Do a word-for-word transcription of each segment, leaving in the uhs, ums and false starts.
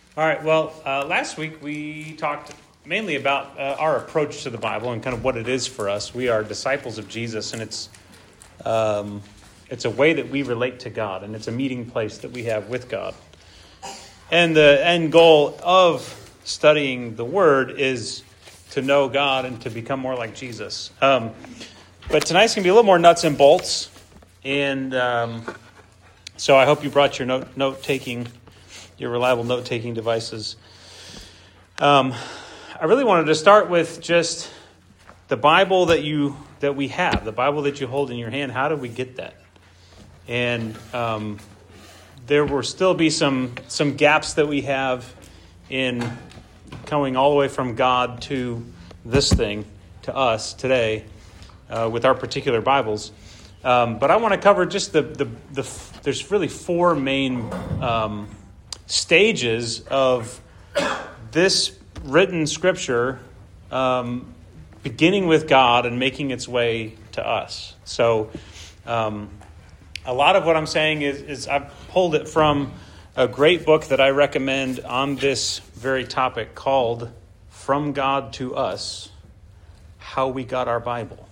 All right, well, uh, last week we talked mainly about uh, our approach to the Bible and kind of what it is for us. We are disciples of Jesus, and it's um, it's a way that we relate to God, and it's a meeting place that we have with God. And the end goal of studying the Word is to know God and to become more like Jesus. Um, but tonight's going to be a little more nuts and bolts, and um, so I hope you brought your note note-taking your reliable note-taking devices. Um, I really wanted to start with just the Bible that you that we have, the Bible that you hold in your hand. How did we get that? And um, there will still be some some gaps that we have in coming all the way from God to this thing, to us today, uh, with our particular Bibles. Um, but I want to cover just the the, the there's really four main Um, stages of this written scripture um, beginning with God and making its way to us. So um, a lot of what I'm saying is, is I've pulled it from a great book that I recommend on this very topic called From God to Us, How We Got Our Bible.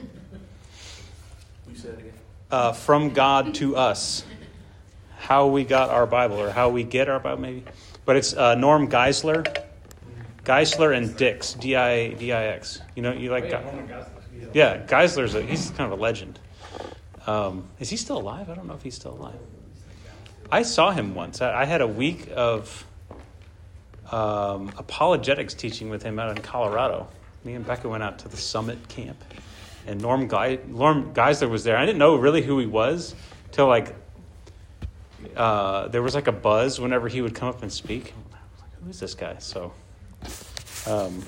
You said it again. Uh, From God to Us. How we got our Bible, or how we get our Bible, maybe. But it's uh, Norm Geisler, Geisler and Dix, D I D I X. You know, you like, Oh, yeah, Ge- yeah, Geisler's a, he's kind of a legend. Um, is he still alive? I don't know if he's still alive. I saw him once. I, I had a week of um, apologetics teaching with him out in Colorado. Me and Becca went out to the Summit camp, and Norm Ge- Norm Geisler was there. I didn't know really who he was till like. Uh, there was like a buzz whenever he would come up and speak. I was like, who is this guy? So, um,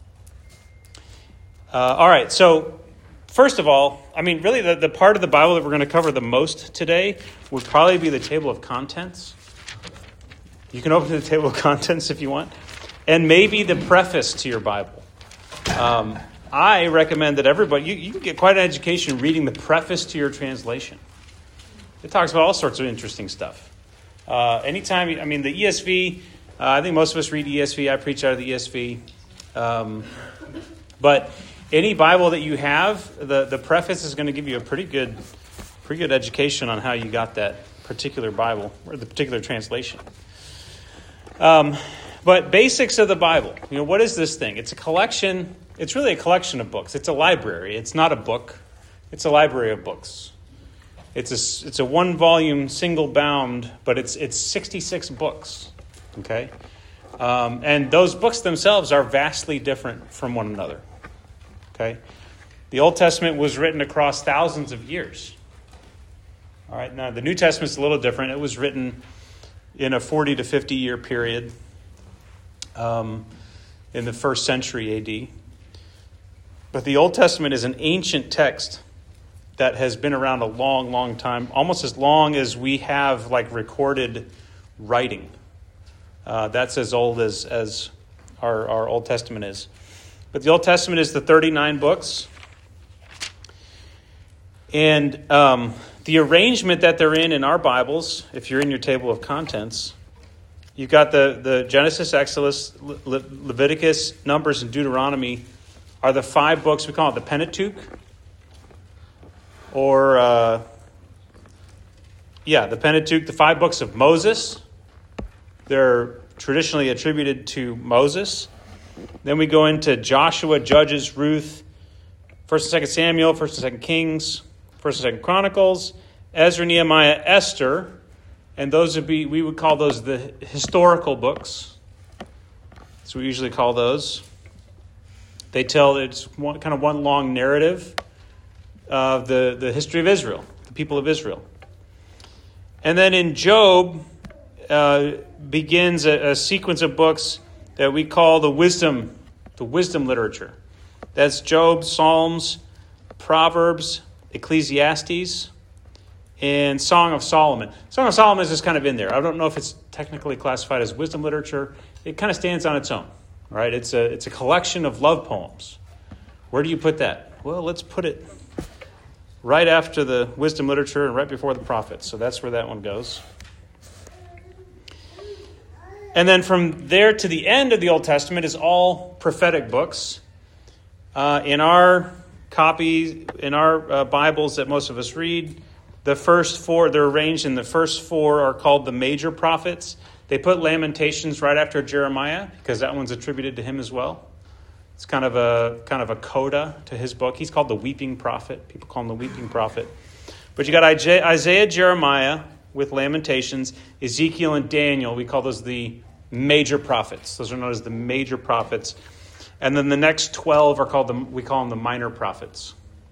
uh, all right. So, first of all, I mean, really the, the part of the Bible that we're going to cover the most today would probably be the table of contents. You can open the table of contents if you want. And maybe the preface to your Bible. Um, I recommend that everybody, you, you can get quite an education reading the preface to your translation. It talks about all sorts of interesting stuff. Uh, anytime, I mean, the E S V, uh, I think most of us read E S V. I preach out of the E S V. Um, but any Bible that you have, the, the preface is going to give you a pretty good, pretty good education on how you got that particular Bible or the particular translation. Um, but basics of the Bible. You know, what is this thing? It's a collection. It's really a collection of books. It's a library. It's not a book. It's a library of books. It's a, it's a one-volume, single-bound, but it's it's sixty-six books, okay? Um, and those books themselves are vastly different from one another, okay? The Old Testament was written across thousands of years. All right, now the New Testament's a little different. It was written in a forty to fifty-year period um, in the first century A D. But the Old Testament is an ancient text that has been around a long, long time, almost as long as we have like recorded writing. Uh, that's as old as, as our, our Old Testament is. But the Old Testament is the thirty-nine books. And um, the arrangement that they're in in our Bibles, if you're in your table of contents, you've got the, the Genesis, Exodus, Le- Leviticus, Numbers, and Deuteronomy are the five books. We call it the Pentateuch. Or, uh, yeah, the Pentateuch, the five books of Moses. They're traditionally attributed to Moses. Then we go into Joshua, Judges, Ruth, First and Second Samuel, First and Second Kings, First and Second Chronicles, Ezra, Nehemiah, Esther. And those would be, we would call those the historical books. That's what we usually call those. They tell, it's one, kind of one long narrative of the, the history of Israel, the people of Israel. And then in Job uh, begins a, a sequence of books that we call the wisdom, the wisdom literature. That's Job, Psalms, Proverbs, Ecclesiastes, and Song of Solomon. Song of Solomon is just kind of in there. I don't know if it's technically classified as wisdom literature. It kind of stands on its own, right? It's a it's a collection of love poems. Where do you put that? Well, let's put it right after the wisdom literature and right before the prophets. So that's where that one goes. And then from there to the end of the Old Testament is all prophetic books. Uh, in our copies, in our uh, Bibles that most of us read, the first four, they're arranged in the first four are called the major prophets. They put Lamentations right after Jeremiah because that one's attributed to him as well. It's kind of a kind of a coda to his book. He's called the Weeping Prophet. People call him the Weeping Prophet. But you got Isaiah, Jeremiah with Lamentations, Ezekiel, and Daniel. We call those the major prophets. Those are known as the major prophets. And then the next twelve are called the we call them the minor prophets.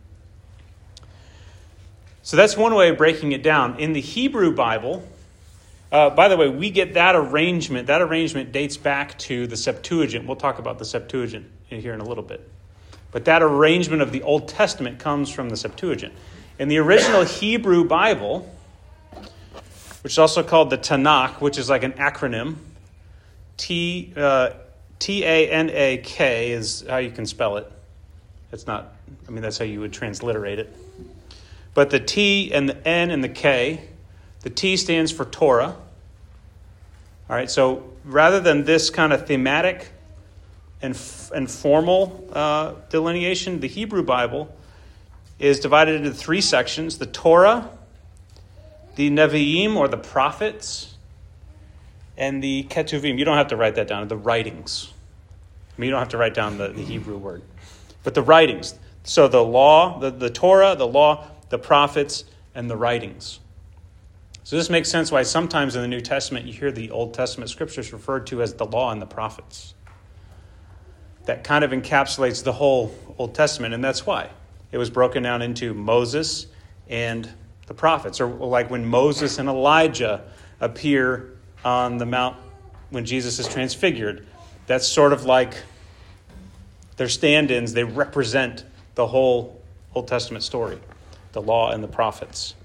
So that's one way of breaking it down. In the Hebrew Bible, uh, by the way, we get that arrangement. That arrangement dates back to the Septuagint. We'll talk about the Septuagint here in a little bit. But that arrangement of the Old Testament comes from the Septuagint. In the original Hebrew Bible, which is also called the Tanakh, which is like an acronym, T uh, T A N A K is how you can spell it. It's not, I mean, that's how you would transliterate it. But the T and the N and the K, the T stands for Torah. All right, so rather than this kind of thematic and, and formal uh, delineation, the Hebrew Bible is divided into three sections: the Torah, the Nevi'im, or the prophets, and the Ketuvim. You don't have to write that down. The writings. I mean, you don't have to write down the, the Hebrew word. But the writings. So the law, the, the Torah, the law, the prophets, and the writings. So this makes sense why sometimes in the New Testament you hear the Old Testament scriptures referred to as the law and the prophets. That kind of encapsulates the whole Old Testament, and that's why. It was broken down into Moses and the prophets, or like when Moses and Elijah appear on the mount when Jesus is transfigured. That's sort of like their stand-ins. They represent the whole Old Testament story, the law and the prophets.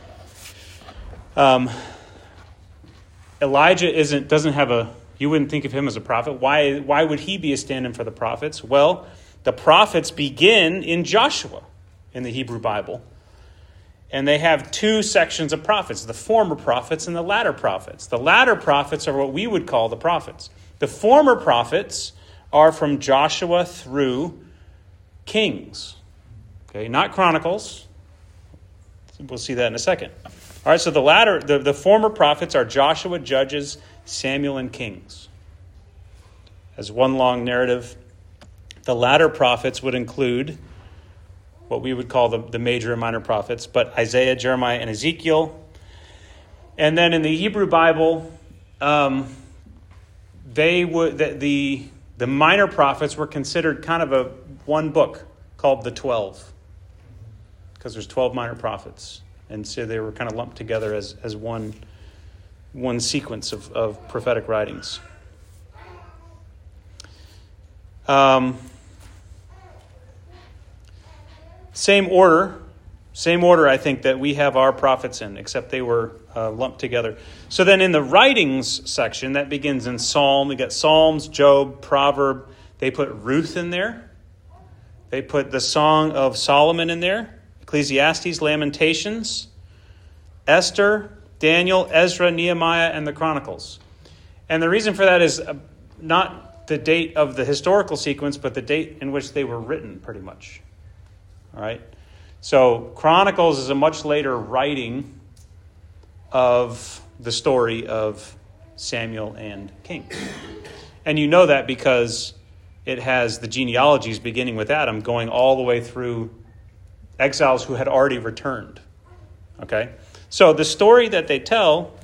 Um, Elijah isn't doesn't have a, you wouldn't think of him as a prophet. Why, why would he be a stand-in for the prophets? Well, the prophets begin in Joshua in the Hebrew Bible. And they have two sections of prophets, the former prophets and the latter prophets. The latter prophets are what we would call the prophets. The former prophets are from Joshua through Kings. Okay, not Chronicles. We'll see that in a second. All right, so the latter, the, the former prophets are Joshua, Judges, Samuel, and Kings. As one long narrative. The latter prophets would include what we would call the, the major and minor prophets, but Isaiah, Jeremiah, and Ezekiel. And then in the Hebrew Bible, um, they would the, the the minor prophets were considered kind of a one book called the Twelve, because there's twelve minor prophets, and so they were kind of lumped together as as one one sequence of, of prophetic writings. Um. Same order, same order, I think, that we have our prophets in, except they were uh, lumped together. So then in the writings section, that begins in Psalm. We got Psalms, Job, Proverb. They put Ruth in there. They put the Song of Solomon in there. Ecclesiastes, Lamentations, Esther, Daniel, Ezra, Nehemiah, and the Chronicles. And the reason for that is not the date of the historical sequence, but the date in which they were written, pretty much. All right, so Chronicles is a much later writing of the story of Samuel and King. And you know that because it has the genealogies beginning with Adam going all the way through exiles who had already returned. Okay, so the story that they tell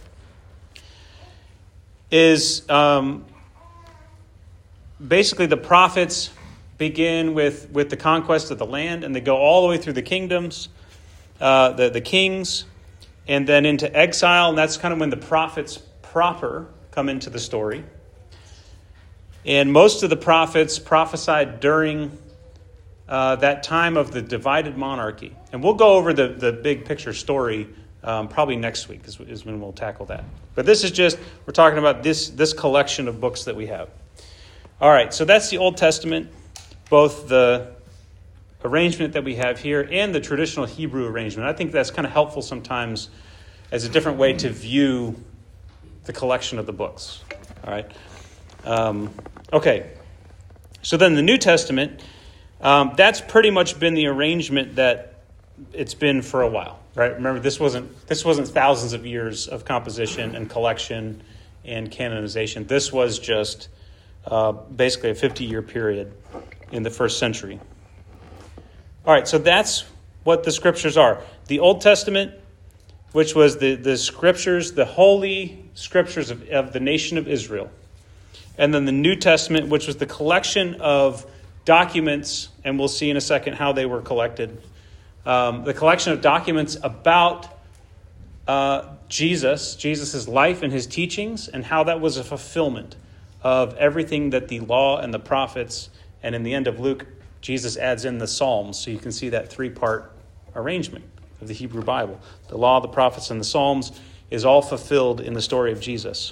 is um, basically the prophets begin with, with the conquest of the land, and they go all the way through the kingdoms, uh, the, the kings, and then into exile, and that's kind of when the prophets proper come into the story. And most of the prophets prophesied during uh, that time of the divided monarchy. And we'll go over the, the big picture story um, probably next week is, is when we'll tackle that. But this is just, we're talking about this, this collection of books that we have. All right, so that's the Old Testament. Both the arrangement that we have here and the traditional Hebrew arrangement. I think that's kind of helpful sometimes as a different way to view the collection of the books. All right. Um, okay. So then the New Testament, um, that's pretty much been the arrangement that it's been for a while, right? Remember, this wasn't this wasn't thousands of years of composition and collection and canonization. This was just uh, basically a fifty-year period in the first century. All right, so that's what the scriptures are. The Old Testament, which was the, the scriptures, the holy scriptures of, of the nation of Israel. And then the New Testament, which was the collection of documents, and we'll see in a second how they were collected. Um, the collection of documents about uh, Jesus, Jesus' life and his teachings, and how that was a fulfillment of everything that the law and the prophets, and in the end of Luke, Jesus adds in the Psalms, so you can see that three-part arrangement of the Hebrew Bible. The law, the prophets, and the Psalms is all fulfilled in the story of Jesus.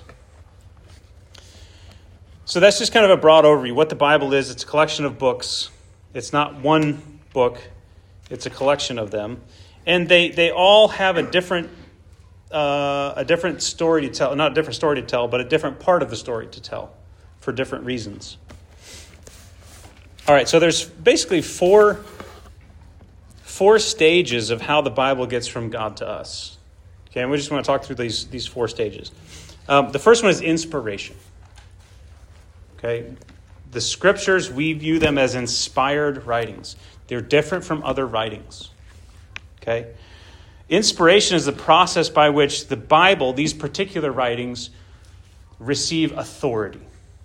So that's just kind of a broad overview. What the Bible is, it's a collection of books. It's not one book. It's a collection of them. And they, they all have a different uh, a different story to tell. Not a different story to tell, but a different part of the story to tell for different reasons. All right, so there's basically four, four stages of how the Bible gets from God to us. Okay, and we just want to talk through these, these four stages. Um, the first one is inspiration. Okay, the scriptures, we view them as inspired writings. They're different from other writings. Okay, inspiration is the process by which the Bible, these particular writings, receive authority.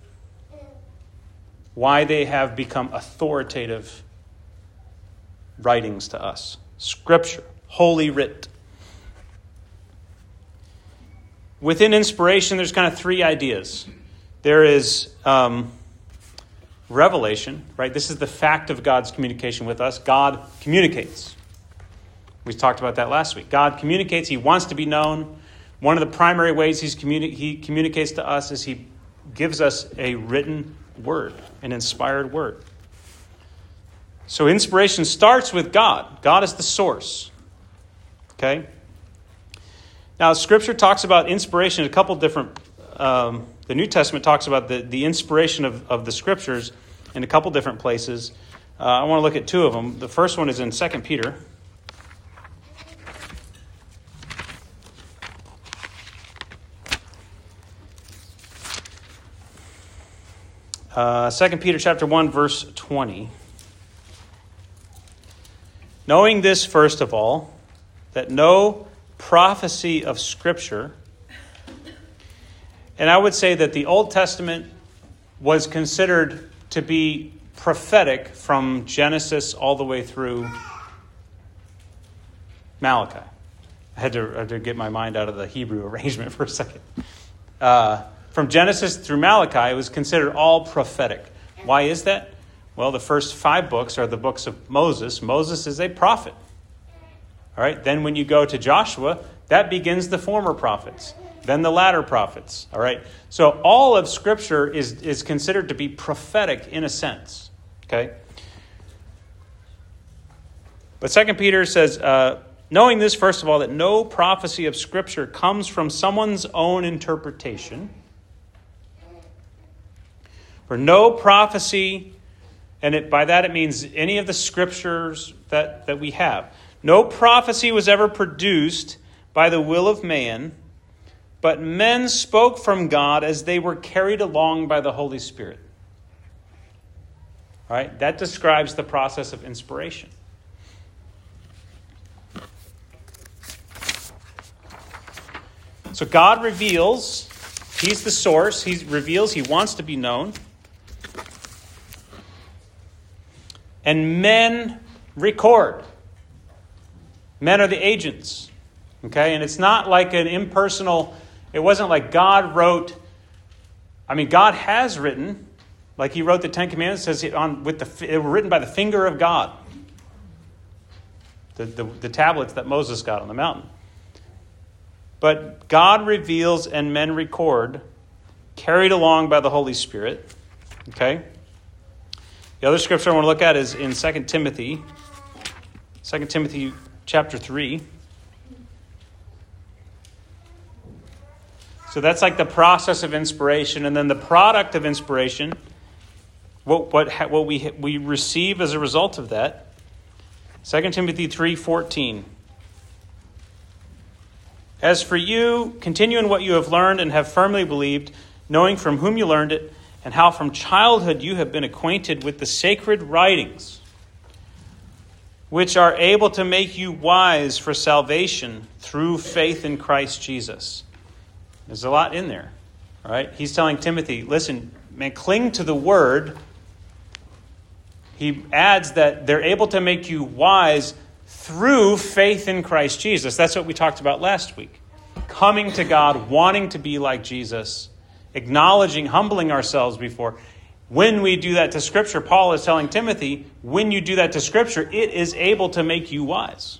Why they have become authoritative writings to us. Scripture, holy writ. Within inspiration, there's kind of three ideas. There is um, revelation, right? This is the fact of God's communication with us. God communicates. We talked about that last week. God communicates. He wants to be known. One of the primary ways he's communi- he communicates to us is he gives us a written word, an inspired word. So inspiration starts with God. God is the source. Okay? Now, Scripture talks about inspiration in a couple different... Um, the New Testament talks about the, the inspiration of, of the Scriptures in a couple different places. Uh, I want to look at two of them. The first one is in Second Peter. Uh, Second Peter chapter one, verse twenty. Knowing this, first of all, that no prophecy of Scripture, and I would say that the Old Testament was considered to be prophetic from Genesis all the way through Malachi. I had to, I had to get my mind out of the Hebrew arrangement for a second. Uh, from Genesis through Malachi, it was considered all prophetic. Why is that? Well, the first five books are the books of Moses. Moses is a prophet. All right. Then when you go to Joshua, that begins the former prophets, then the latter prophets. All right. So all of Scripture is, is considered to be prophetic in a sense. Okay. But Second Peter says, uh, knowing this, first of all, that no prophecy of Scripture comes from someone's own interpretation. For no prophecy, and it, by that it means any of the Scriptures that, that we have. No prophecy was ever produced by the will of man, but men spoke from God as they were carried along by the Holy Spirit. All right, that describes the process of inspiration. So God reveals, he's the source, he reveals, he wants to be known. And men record. Men are the agents. Okay, and it's not like an impersonal, it wasn't like God wrote, I mean, God has written, like he wrote the Ten Commandments, says it on with the they were written by the finger of God. The, the, the tablets that Moses got on the mountain. But God reveals and men record, carried along by the Holy Spirit. Okay? The other scripture I want to look at is in Second Timothy. Second Timothy chapter three. So that's like the process of inspiration. And then the product of inspiration, what what what we we receive as a result of that. Second Timothy three fourteen. As for you, continue in what you have learned and have firmly believed, knowing from whom you learned it, and how from childhood you have been acquainted with the sacred writings, which are able to make you wise for salvation through faith in Christ Jesus. There's a lot in there, right? He's telling Timothy, listen, man, cling to the word. He adds that they're able to make you wise through faith in Christ Jesus. That's what we talked about last week. Coming to God, wanting to be like Jesus, acknowledging, humbling ourselves before. When we do that to Scripture, Paul is telling Timothy, when you do that to Scripture, it is able to make you wise.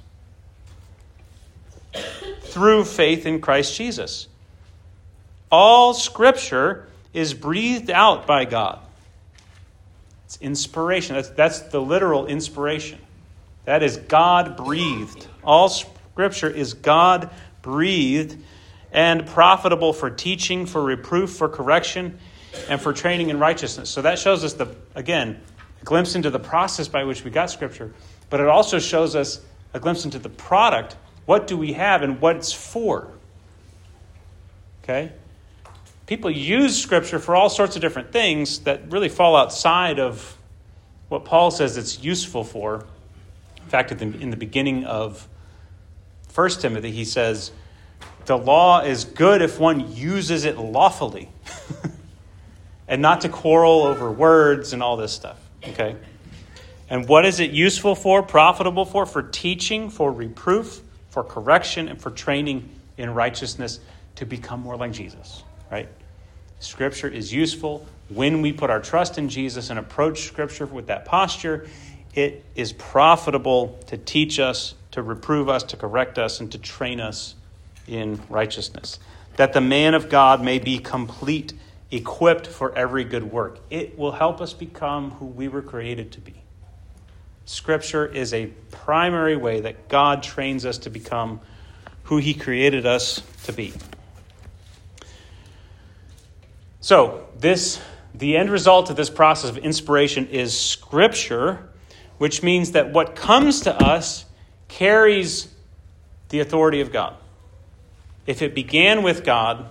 Through faith in Christ Jesus. All Scripture is breathed out by God. It's inspiration. That's, that's the literal inspiration. That is God-breathed. All Scripture is God-breathed and profitable for teaching, for reproof, for correction, and for training in righteousness. So that shows us, the again, a glimpse into the process by which we got Scripture. But it also shows us a glimpse into the product. What do we have and what it's for? Okay? People use Scripture for all sorts of different things that really fall outside of what Paul says it's useful for. In fact, in the beginning of First Timothy, he says, the law is good if one uses it lawfully. And not to quarrel over words and all this stuff. Okay? And what is it useful for, profitable for? For teaching, for reproof, for correction, and for training in righteousness to become more like Jesus. Right? Scripture is useful when we put our trust in Jesus and approach Scripture with that posture. It is profitable to teach us, to reprove us, to correct us, and to train us in righteousness, that the man of God may be complete, equipped for every good work. It will help us become who we were created to be. Scripture is a primary way that God trains us to become who he created us to be. So, this, the end result of this process of inspiration is Scripture, which means that what comes to us carries the authority of God. If it began with God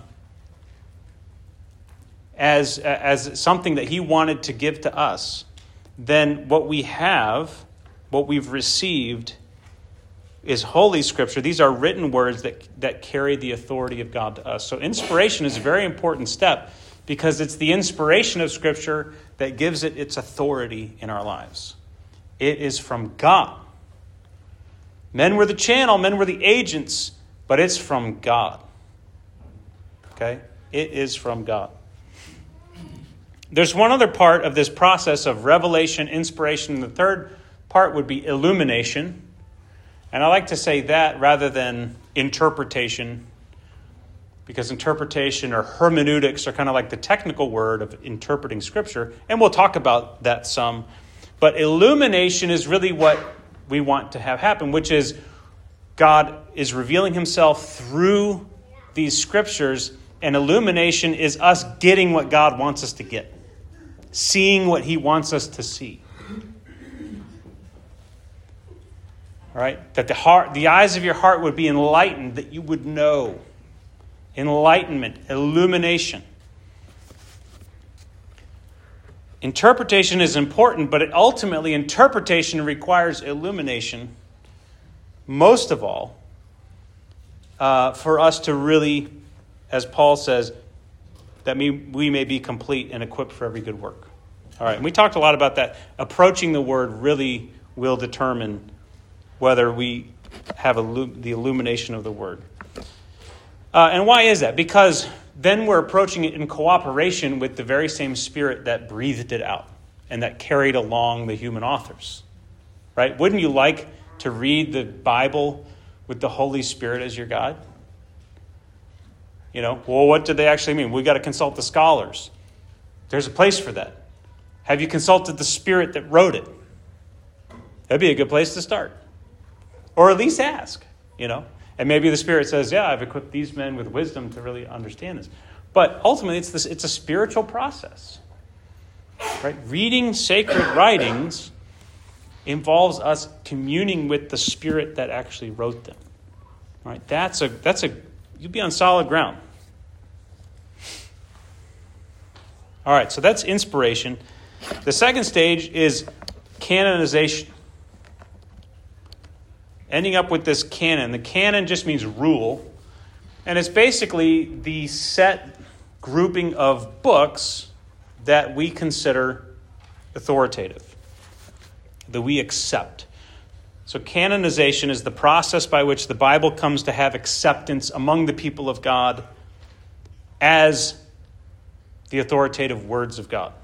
as, as something that he wanted to give to us, then what we have, what we've received, is Holy Scripture. These are written words that, that carry the authority of God to us. So inspiration is a very important step because it's the inspiration of Scripture that gives it its authority in our lives. It is from God. Men were the channel, men were the agents, but it's from God. Okay? It is from God. There's one other part of this process of revelation, inspiration. The third part would be illumination. And I like to say that rather than interpretation, because interpretation or hermeneutics are kind of like the technical word of interpreting Scripture. And we'll talk about that some. But illumination is really what we want to have happen, which is God is revealing himself through these Scriptures, and illumination is us getting what God wants us to get, seeing what he wants us to see. All right? That the heart, the eyes of your heart would be enlightened, that you would know. Enlightenment, illumination. Interpretation is important, but it ultimately, interpretation requires illumination, most of all, uh, for us to really, as Paul says, that we, we may be complete and equipped for every good work. All right, and we talked a lot about that. Approaching the word really will determine whether we have a, the illumination of the word. Uh, and why is that? Because then we're approaching it in cooperation with the very same Spirit that breathed it out and that carried along the human authors. Right? Wouldn't you like to read the Bible with the Holy Spirit as your guide? You know, well, what do they actually mean? We've got to consult the scholars. There's a place for that. Have you consulted the Spirit that wrote it? That'd be a good place to start. Or at least ask, you know. And maybe the Spirit says, yeah, I've equipped these men with wisdom to really understand this. But ultimately, it's this, it's a spiritual process. Right? Reading sacred writings involves us communing with the Spirit that actually wrote them. Right? That's a that's a you'll be on solid ground. All right, so that's inspiration. The second stage is canonization. Ending up with this canon. The canon just means rule. And it's basically the set grouping of books that we consider authoritative, that we accept. So canonization is the process by which the Bible comes to have acceptance among the people of God as the authoritative words of God.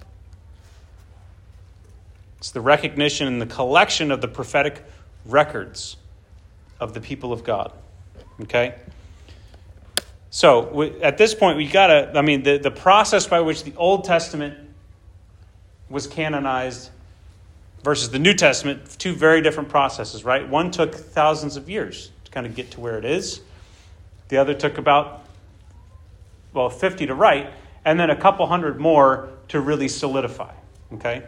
It's the recognition and the collection of the prophetic records of the people of God. Okay? So we, at this point, we got to, I mean, the, the process by which the Old Testament was canonized versus the New Testament, two very different processes, right? One took thousands of years to kind of get to where it is. The other took about, well, fifty to write, and then a couple hundred more to really solidify, okay?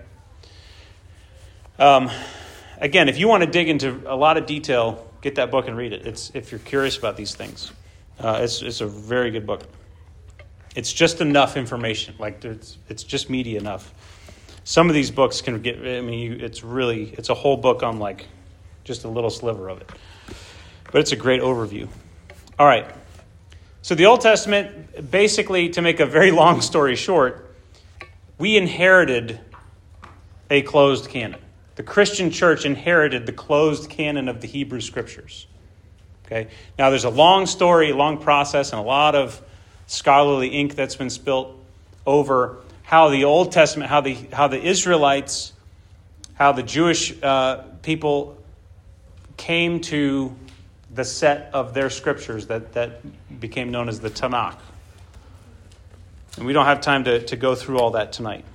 Um, again, if you want to dig into a lot of detail, get that book and read it. It's if you're curious about these things. Uh, it's, it's a very good book. It's just enough information. Like, it's, it's just meaty enough. Some of these books can get, I mean, you, it's really, it's a whole book on like just a little sliver of it. But it's a great overview. All right. So the Old Testament, basically, to make a very long story short, we inherited a closed canon. The Christian church inherited the closed canon of the Hebrew Scriptures. Okay. Now, there's a long story, a long process, and a lot of scholarly ink that's been spilt over how the Old Testament, how the how the Israelites, how the Jewish uh, people came to the set of their scriptures that, that became known as the Tanakh. And we don't have time to, to go through all that tonight.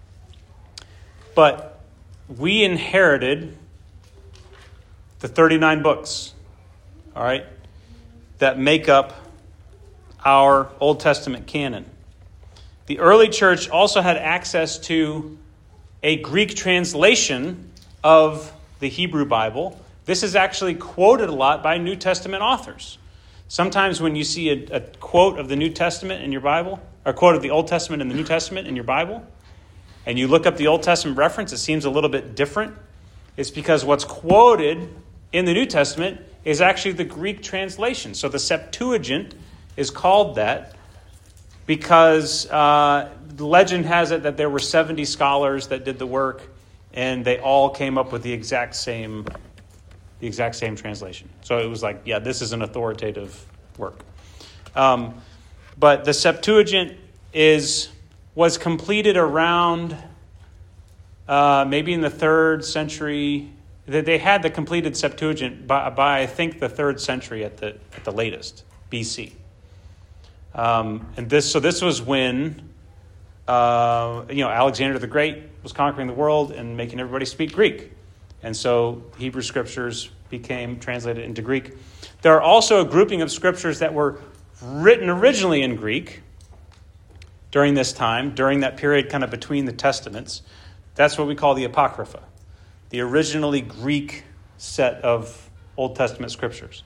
But we inherited the thirty-nine books, all right, that make up our Old Testament canon. The early church also had access to a Greek translation of the Hebrew Bible. This is actually quoted a lot by New Testament authors. Sometimes when you see a, a quote of the New Testament in your Bible, or a quote of the Old Testament in the New Testament in your Bible, and you look up the Old Testament reference, it seems a little bit different. It's because what's quoted in the New Testament is actually the Greek translation. So the Septuagint is called that because uh, the legend has it that there were seventy scholars that did the work, and they all came up with the exact same the exact same translation. So it was like, yeah, this is an authoritative work. Um, but the Septuagint is was completed around uh, maybe in the third century. They had the completed Septuagint by, by I think the third century at the at the latest, B C. Um, and this so this was when uh, you know Alexander the Great was conquering the world and making everybody speak Greek. And so Hebrew scriptures became translated into Greek. There are also a grouping of scriptures that were written originally in Greek during this time, during that period kind of between the Testaments. That's what we call the Apocrypha, the originally Greek set of Old Testament scriptures.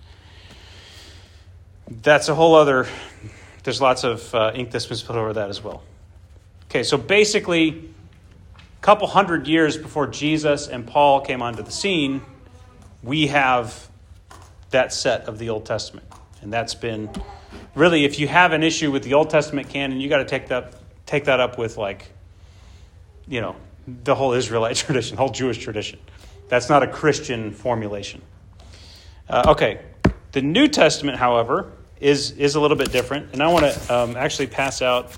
That's a whole other, there's lots of uh, ink that's been spilled over that as well. Okay, so basically, couple hundred years before Jesus and Paul came onto the scene, we have that set of the Old Testament. And that's been, really, if you have an issue with the Old Testament canon, you got to take that take that up with, like, you know, the whole Israelite tradition, the whole Jewish tradition. That's not a Christian formulation. Uh, okay, the New Testament, however, is, is a little bit different. And I want to um, actually pass out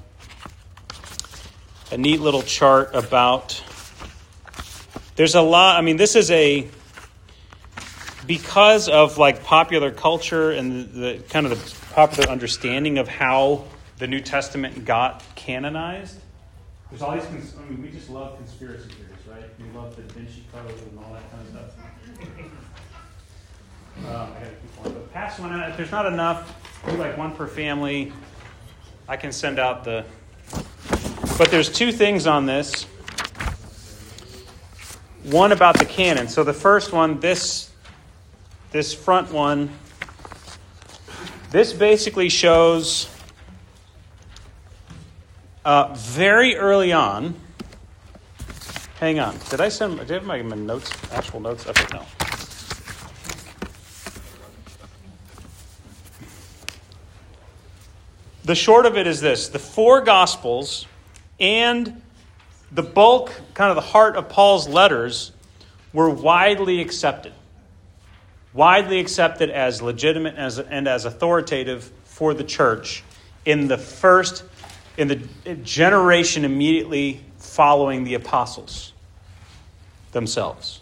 a neat little chart about, there's a lot, I mean, this is a, because of like popular culture and the, the kind of the popular understanding of how the New Testament got canonized, there's all these, cons- I mean, we just love conspiracy theories, right? We love the Da Vinci Code and all that kind of stuff. Um, I gotta keep one. But pass one out. If there's not enough, do like one per family. I can send out the... But there's two things on this. One about the canon. So the first one, this, this front one, this basically shows uh, very early on. Hang on. Did I send? Did I have my notes? Actual notes? Okay, no. The short of it is this: the four Gospels and the bulk, kind of the heart of Paul's letters, were widely accepted. Widely accepted as legitimate as, and as authoritative for the church in the first, in the generation immediately following the apostles themselves.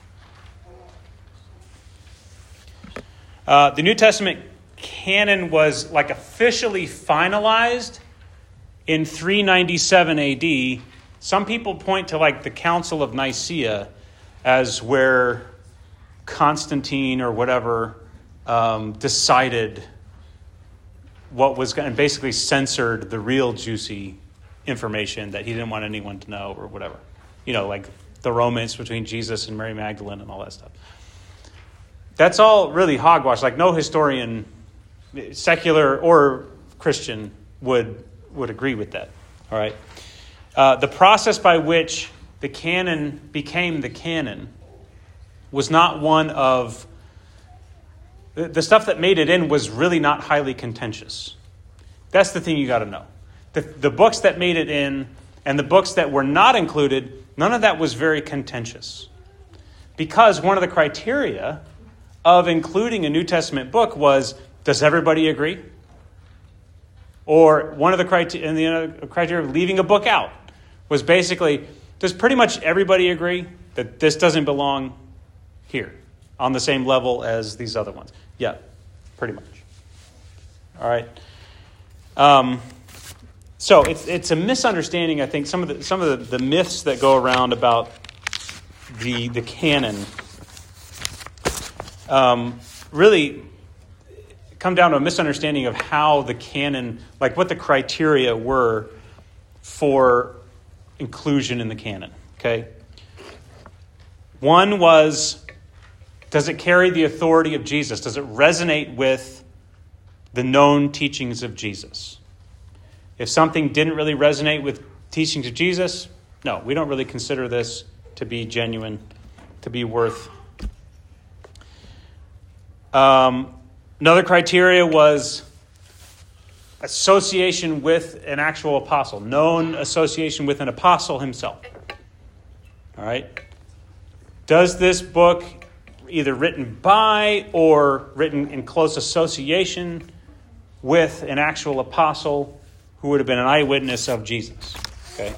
Uh, the New Testament canon was like officially finalized in three ninety-seven A D. Some people point to like the Council of Nicaea as where Constantine or whatever um, decided what was going, and basically censored the real juicy information that he didn't want anyone to know or whatever. You know, like the romance between Jesus and Mary Magdalene and all that stuff. That's all really hogwash. Like no historian, secular or Christian, would would agree with that. All right. Uh, the process by which the canon became the canon was not one of... The, the stuff that made it in was really not highly contentious. That's the thing you got to know. The, the books that made it in and the books that were not included, none of that was very contentious. Because one of the criteria of including a New Testament book was, does everybody agree? Or one of the criteria, and the other criteria of leaving a book out was basically, does pretty much everybody agree that this doesn't belong here on the same level as these other ones? Yeah, pretty much. All right. Um, so it's it's a misunderstanding, I think, some of the some of the, the myths that go around about the the canon um, really come down to a misunderstanding of how the canon, like what the criteria were for inclusion in the canon. Okay. One was, does it carry the authority of Jesus? Does it resonate with the known teachings of Jesus? If something didn't really resonate with teachings of Jesus, no, we don't really consider this to be genuine, to be worth. Um, another criteria was association with an actual apostle, known association with an apostle himself. All right. Does this book, either written by or written in close association with an actual apostle who would have been an eyewitness of Jesus? Okay.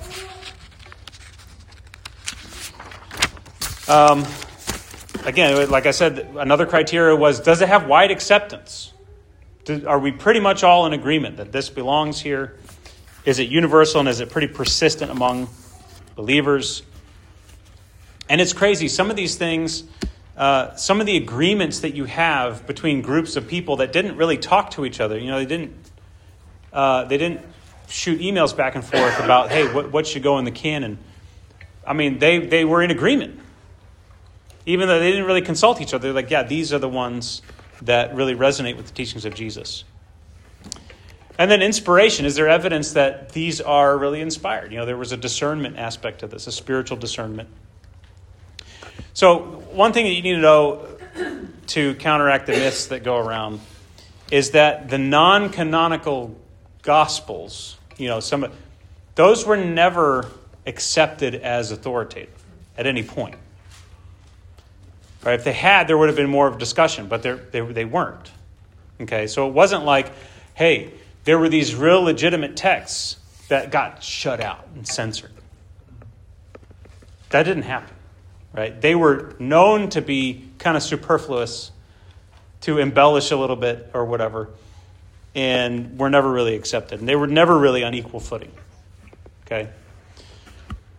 Um, again, like I said, another criteria was, does it have wide acceptance? Do, are we pretty much all in agreement that this belongs here? Is it universal, and is it pretty persistent among believers? And it's crazy. Some of these things, uh, some of the agreements that you have between groups of people that didn't really talk to each other, you know, they didn't, uh, they didn't shoot emails back and forth about, hey, what, what should go in the canon? I mean, they, they were in agreement. Even though they didn't really consult each other, they're like, yeah, these are the ones that really resonate with the teachings of Jesus. And then inspiration. Is there evidence that these are really inspired? You know, there was a discernment aspect to this, a spiritual discernment. So one thing that you need to know to counteract the myths that go around is that the non-canonical Gospels, you know, some those were never accepted as authoritative at any point. Right? If they had, there would have been more of a discussion, but they they weren't. Okay, so it wasn't like, hey, there were these real legitimate texts that got shut out and censored. That didn't happen. Right? They were known to be kind of superfluous, to embellish a little bit or whatever, and were never really accepted. And they were never really on equal footing. Okay?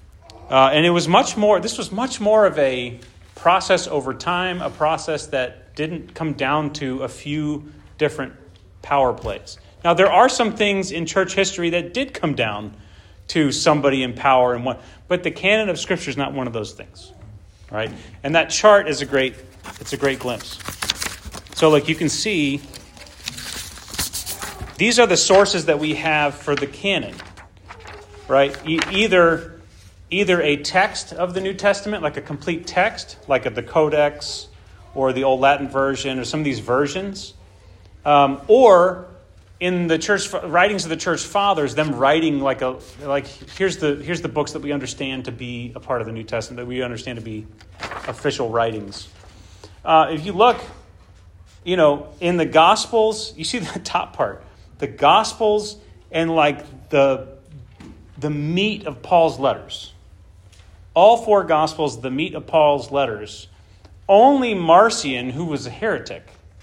Uh, and it was much more, this was much more of a process over time, a process that didn't come down to a few different power plays. Now, there are some things in church history that did come down to somebody in power, and one, but the canon of Scripture is not one of those things, right? And that chart is a great, it's a great glimpse. So, like you can see, these are the sources that we have for the canon, right? E- either, either a text of the New Testament, like a complete text, like the Codex or the Old Latin version or some of these versions, um, or in the church writings of the church fathers, them writing like a like here's the here's the books that we understand to be a part of the New Testament, that we understand to be official writings. Uh, if you look, you know, in the Gospels, you see the top part. The Gospels and like the the meat of Paul's letters. All four Gospels, the meat of Paul's letters. Only Marcion, who was a heretic,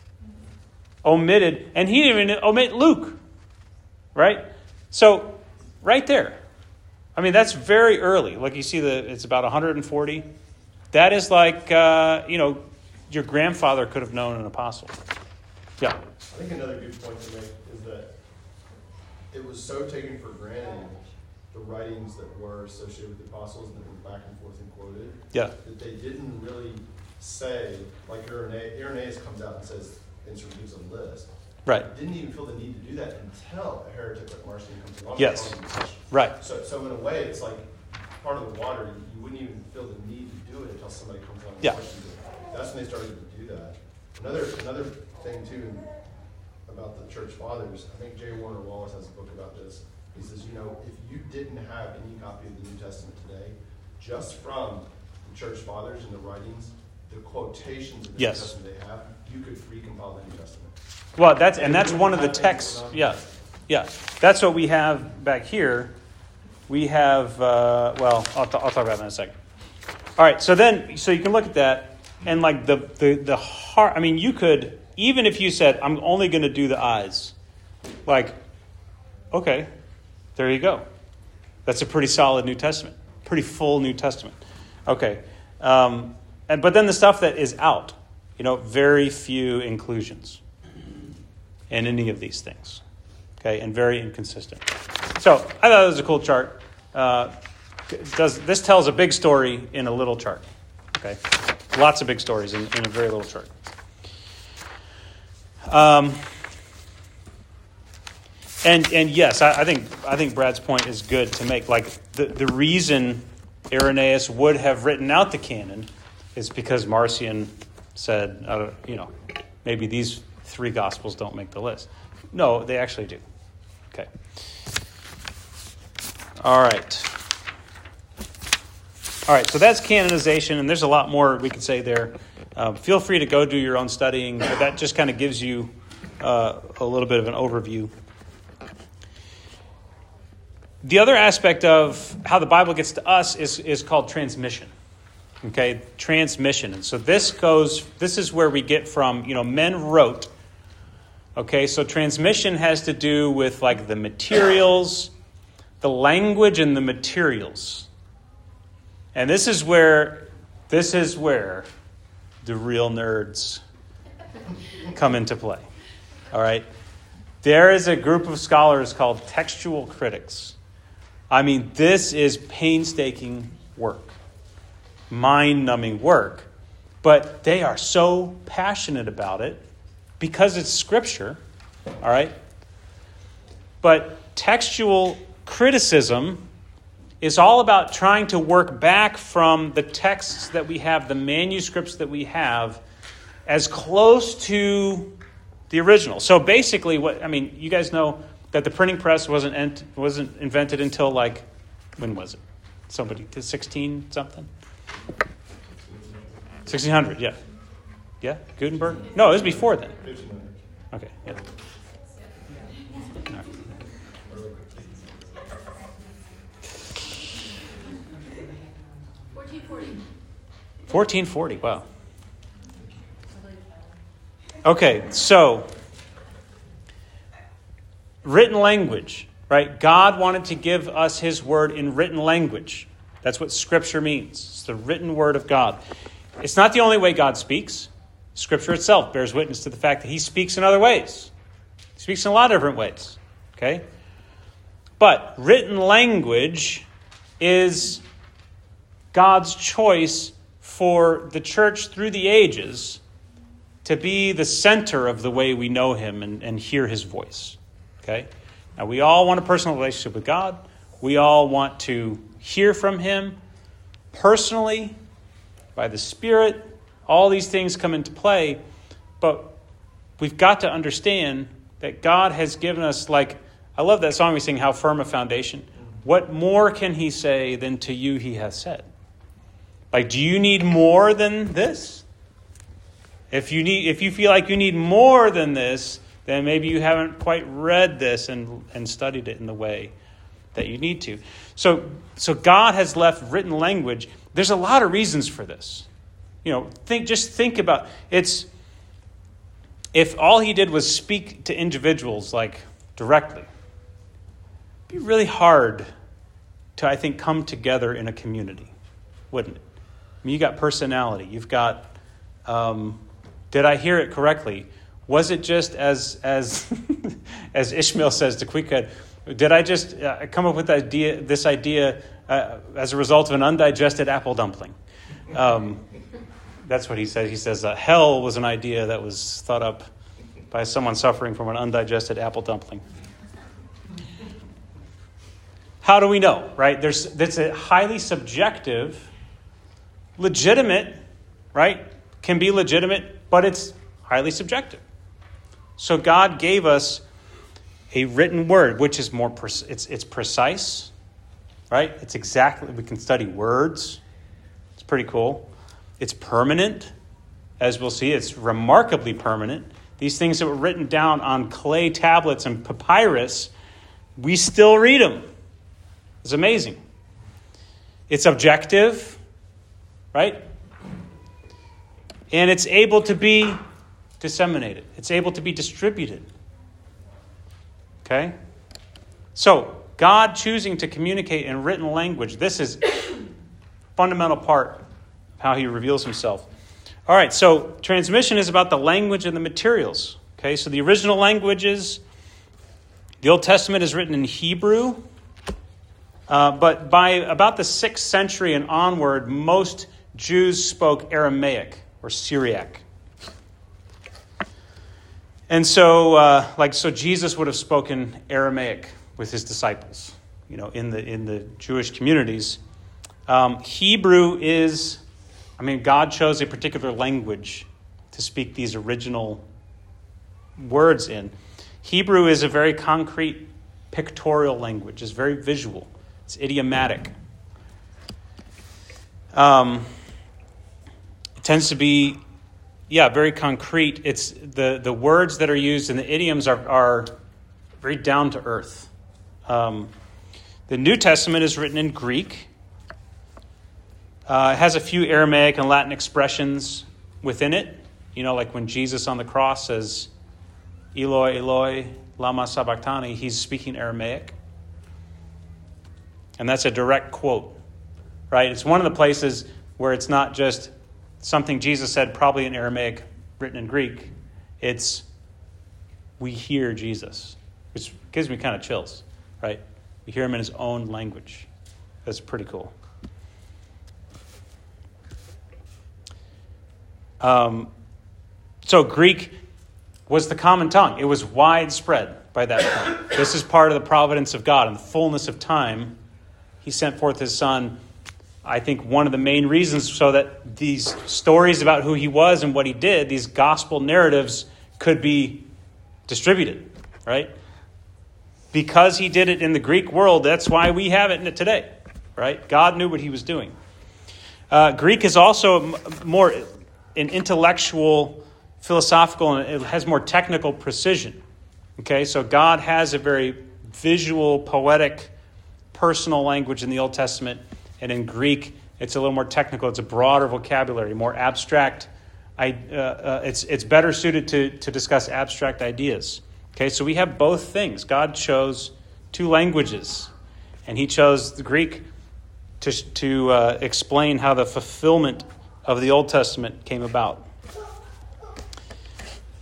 omitted, and he didn't even omit Luke. Right? So, right there. I mean, that's very early. Like you see, the it's about one hundred forty. That is like, uh, you know, your grandfather could have known an apostle. Yeah. I think another good point to make is that it was so taken for granted, the writings that were associated with the apostles and that were back and forth and quoted, yeah. that they didn't really say, like Irenaeus, Irenaeus comes out and says, and sort of gives a list. Right. Didn't even feel the need to do that until a heretic like Marcion comes along. Yes. Right. So, so in a way, it's like part of the water. You wouldn't even feel the need to do it until somebody comes along and yeah. questions it. That's when they started to do that. Another another thing too about the church fathers, I think J. Warner Wallace has a book about this. He says, you know, if you didn't have any copy of the New Testament today, just from the church fathers and the writings, the quotations of the yes. New Testament they have, you could recompile the New Testament. Well, that's and that's one of the texts. Yeah, yeah, that's what we have back here. We have. Uh, well, I'll, t- I'll talk about that in a second. All right, so then, so you can look at that, and like the the the heart. I mean, you could, even if you said, "I'm only going to do the eyes," like, okay, there you go. That's a pretty solid New Testament, pretty full New Testament. Okay, um, and but then the stuff that is out, you know, very few inclusions in any of these things, okay, and very inconsistent. So I thought it was a cool chart. Uh, does this tells a big story in a little chart? Okay, lots of big stories in, in a very little chart. Um, and and yes, I, I think I think Brad's point is good to make. Like the the reason Irenaeus would have written out the canon is because Marcion said, uh, you know, maybe these three Gospels don't make the list. No, they actually do. Okay. All right. All right, so that's canonization, and there's a lot more we could say there. Um, feel free to go do your own studying, but that just kind of gives you uh, a little bit of an overview. The other aspect of how the Bible gets to us is, is called transmission. Okay, transmission. And so this goes, this is where we get from, you know, men wrote. Okay, so transmission has to do with like the materials, the language and the materials. And this is where, this is where the real nerds come into play. All right? There is a group of scholars called textual critics. I mean, this is painstaking work, mind-numbing work, but they are so passionate about it because it's Scripture, all right? But textual criticism is all about trying to work back from the texts that we have, the manuscripts that we have, as close to the original. So basically, what I mean, you guys know that the printing press wasn't ent- wasn't invented until like, when was it? Somebody, sixteen something? sixteen hundred, yeah. Yeah, Gutenberg? No, it was before then. Okay, yeah. All right. fourteen forty, wow. Okay, so written language, right? God wanted to give us his word in written language. That's what Scripture means. It's the written word of God. It's not the only way God speaks. Scripture itself bears witness to the fact that he speaks in other ways. He speaks in a lot of different ways. Okay? But written language is God's choice for the church through the ages to be the center of the way we know him and, and hear his voice. Okay? Now, we all want a personal relationship with God. We all want to hear from him personally, by the Spirit. All these things come into play. But we've got to understand that God has given us, like, I love that song we sing, How Firm a Foundation. What more can he say than to you he has said? Like, do you need more than this? If you need, if you feel like you need more than this, then maybe you haven't quite read this and, and studied it in the way that you need to. So, so God has left written language. There's a lot of reasons for this. You know, think just think about it's. If all he did was speak to individuals like directly, it'd be really hard to, I think, come together in a community, wouldn't it? I mean, you got personality. You've got. Um, did I hear it correctly? Was it just as as as Ishmael says to Quiqud? Did I just uh, come up with idea, this idea uh, as a result of an undigested apple dumpling? Um, that's what he says. He says uh, hell was an idea that was thought up by someone suffering from an undigested apple dumpling. How do we know, right? There's that's a highly subjective, legitimate, right? Can be legitimate, but it's highly subjective. So God gave us a written word, which is more, pre- it's it's precise, right? It's exactly, we can study words. It's pretty cool. It's permanent, as we'll see. It's remarkably permanent. These things that were written down on clay tablets and papyrus, we still read them. It's amazing. It's objective, right? And it's able to be disseminated. It's able to be distributed. Okay? So, God choosing to communicate in written language, this is a fundamental part of how he reveals himself. All right, so transmission is about the language and the materials. Okay, so the original languages, the Old Testament is written in Hebrew, uh, but by about the sixth century and onward, most Jews spoke Aramaic or Syriac. And so, uh, like, so Jesus would have spoken Aramaic with his disciples, you know, in the in the Jewish communities. Um, Hebrew is, I mean, God chose a particular language to speak these original words in. Hebrew is a very concrete, pictorial language. It's very visual. It's idiomatic. Um, it tends to be, yeah, very concrete. It's the, the words that are used in the idioms are, are very down to earth. Um, the New Testament is written in Greek. Uh, it has a few Aramaic and Latin expressions within it. You know, like when Jesus on the cross says, Eloi, Eloi, lama sabachthani, he's speaking Aramaic. And that's a direct quote, right? It's one of the places where it's not just something Jesus said probably in Aramaic written in Greek. It's, we hear Jesus, which gives me kind of chills, right? We hear him in his own language. That's pretty cool. Um, so Greek was the common tongue. It was widespread by that point. This is part of the providence of God. In the fullness of time, he sent forth his son. I think one of the main reasons so that these stories about who he was and what he did, these gospel narratives, could be distributed, right? Because he did it in the Greek world, that's why we have it today, right? God knew what he was doing. Uh, Greek is also more an intellectual, philosophical, and it has more technical precision. Okay, so God has a very visual, poetic, personal language in the Old Testament, and in Greek, it's a little more technical. It's a broader vocabulary, more abstract. I, uh, uh, it's it's better suited to to discuss abstract ideas. Okay, so we have both things. God chose two languages, and he chose the Greek to to uh, explain how the fulfillment of the Old Testament came about.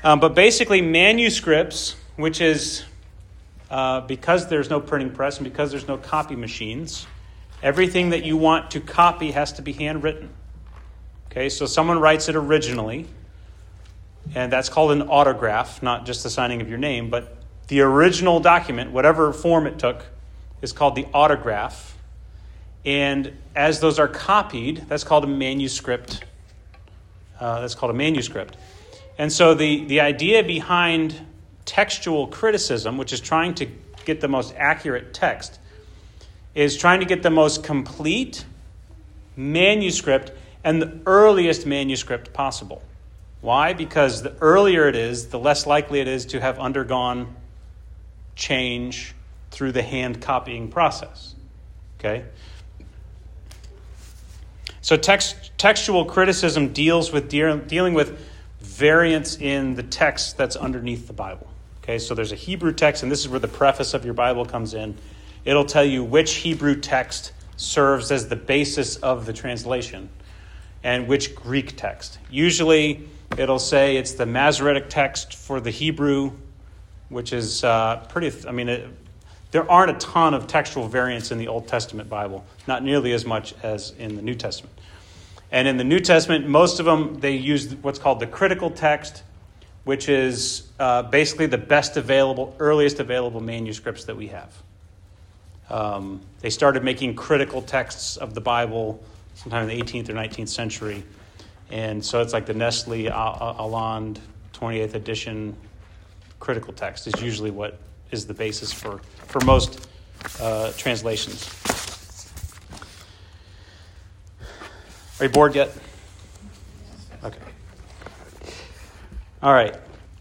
Um, but basically, manuscripts, which is uh, because there's no printing press and because there's no copy machines, everything that you want to copy has to be handwritten. Okay, so someone writes it originally, and that's called an autograph, not just the signing of your name, but the original document, whatever form it took, is called the autograph. And as those are copied, that's called a manuscript. Uh, that's called a manuscript. And so the, the idea behind textual criticism, which is trying to get the most accurate text, is trying to get the most complete manuscript and the earliest manuscript possible. Why? Because the earlier it is, the less likely it is to have undergone change through the hand copying process. Okay? So text, textual criticism deals with de- dealing with variance in the text that's underneath the Bible. Okay, so there's a Hebrew text, and this is where the preface of your Bible comes in. It'll tell you which Hebrew text serves as the basis of the translation and which Greek text. Usually it'll say it's the Masoretic text for the Hebrew, which is uh, pretty, I mean, it, there aren't a ton of textual variants in the Old Testament Bible, not nearly as much as in the New Testament. And in the New Testament, most of them, they use what's called the critical text, which is uh, basically the best available, earliest available manuscripts that we have. Um, they started making critical texts of the Bible sometime in the eighteenth or nineteenth century. And so it's like the Nestle Aland twenty-eighth edition critical text is usually what is the basis for, for most uh, translations. Are you bored yet? Okay. All right.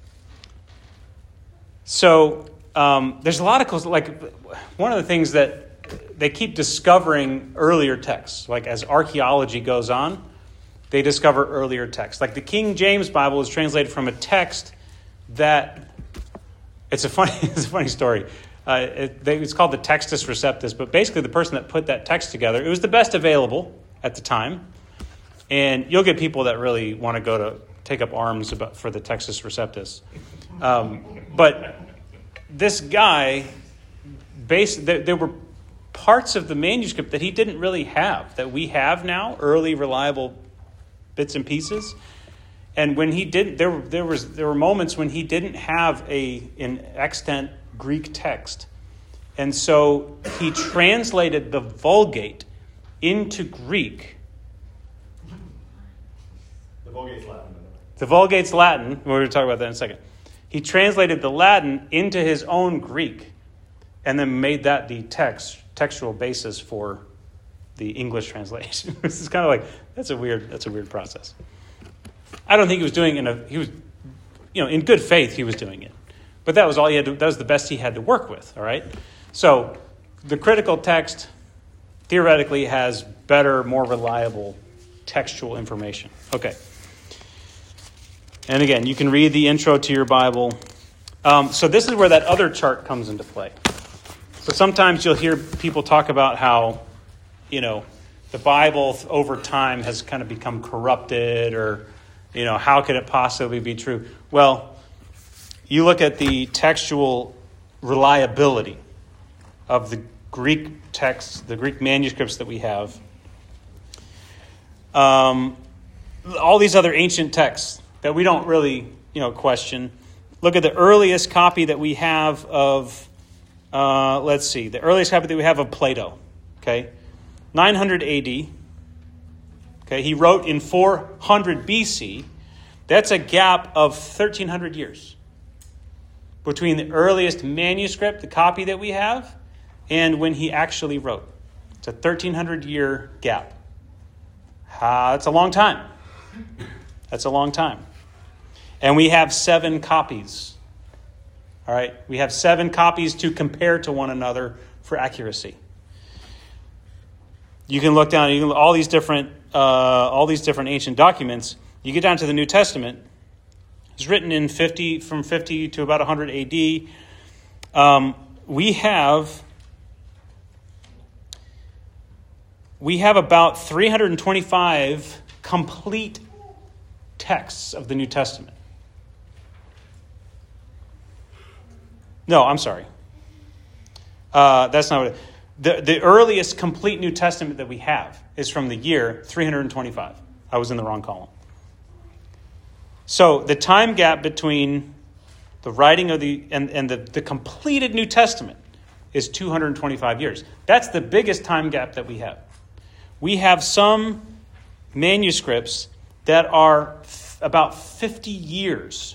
So um, there's a lot of, like, one of the things that they keep discovering earlier texts. Like as archaeology goes on, they discover earlier texts. Like the King James Bible is translated from a text that, it's a funny, it's a funny story. Uh, it, they, it's called the Textus Receptus, but basically the person that put that text together, it was the best available at the time. And you'll get people that really want to go to take up arms about, for the Textus Receptus. Um, but this guy, based, there, there were parts of the manuscript that he didn't really have, that we have now, early reliable bits and pieces. And when he did, there there was there were moments when he didn't have a an extant Greek text, and so he translated the Vulgate into Greek. The Vulgate's Latin. The Vulgate's Latin. We're going to talk about that in a second. He translated the Latin into his own Greek, and then made that the text textual basis for the English translation. This is kind of like that's a weird that's a weird process. I don't think he was doing it in a he was, you know, in good faith he was doing it, but that was all he had. To, that was the best he had to work with. All right, so the critical text theoretically has better, more reliable textual information. Okay. And again, you can read the intro to your Bible. Um, so this is where that other chart comes into play. So sometimes you'll hear people talk about how, you know, the Bible over time has kind of become corrupted, or, you know, how could it possibly be true? Well, you look at the textual reliability of the Greek texts, the Greek manuscripts that we have. Um, all these other ancient texts that we don't really, you know, question. Look at the earliest copy that we have of, uh, let's see, the earliest copy that we have of Plato, okay? nine hundred A D, okay? He wrote in four hundred B C. That's a gap of thirteen hundred years between the earliest manuscript, the copy that we have, and when he actually wrote. It's a thirteen hundred year gap. Uh, that's a long time. That's a long time. And we have seven copies. All right? We have seven copies to compare to one another for accuracy. You can look down, you can all these different uh, all these different ancient documents. You get down to the New Testament. It's written in fifty from fifty to about one hundred A D. Um, we have we have about three hundred twenty-five complete texts of the New Testament. No, I'm sorry. Uh, that's not what it, the the earliest complete New Testament that we have is from the year three hundred twenty-five. I was in the wrong column. So the time gap between the writing of the and, and the, the completed New Testament is two hundred twenty-five years. That's the biggest time gap that we have. We have some manuscripts that are f- about fifty years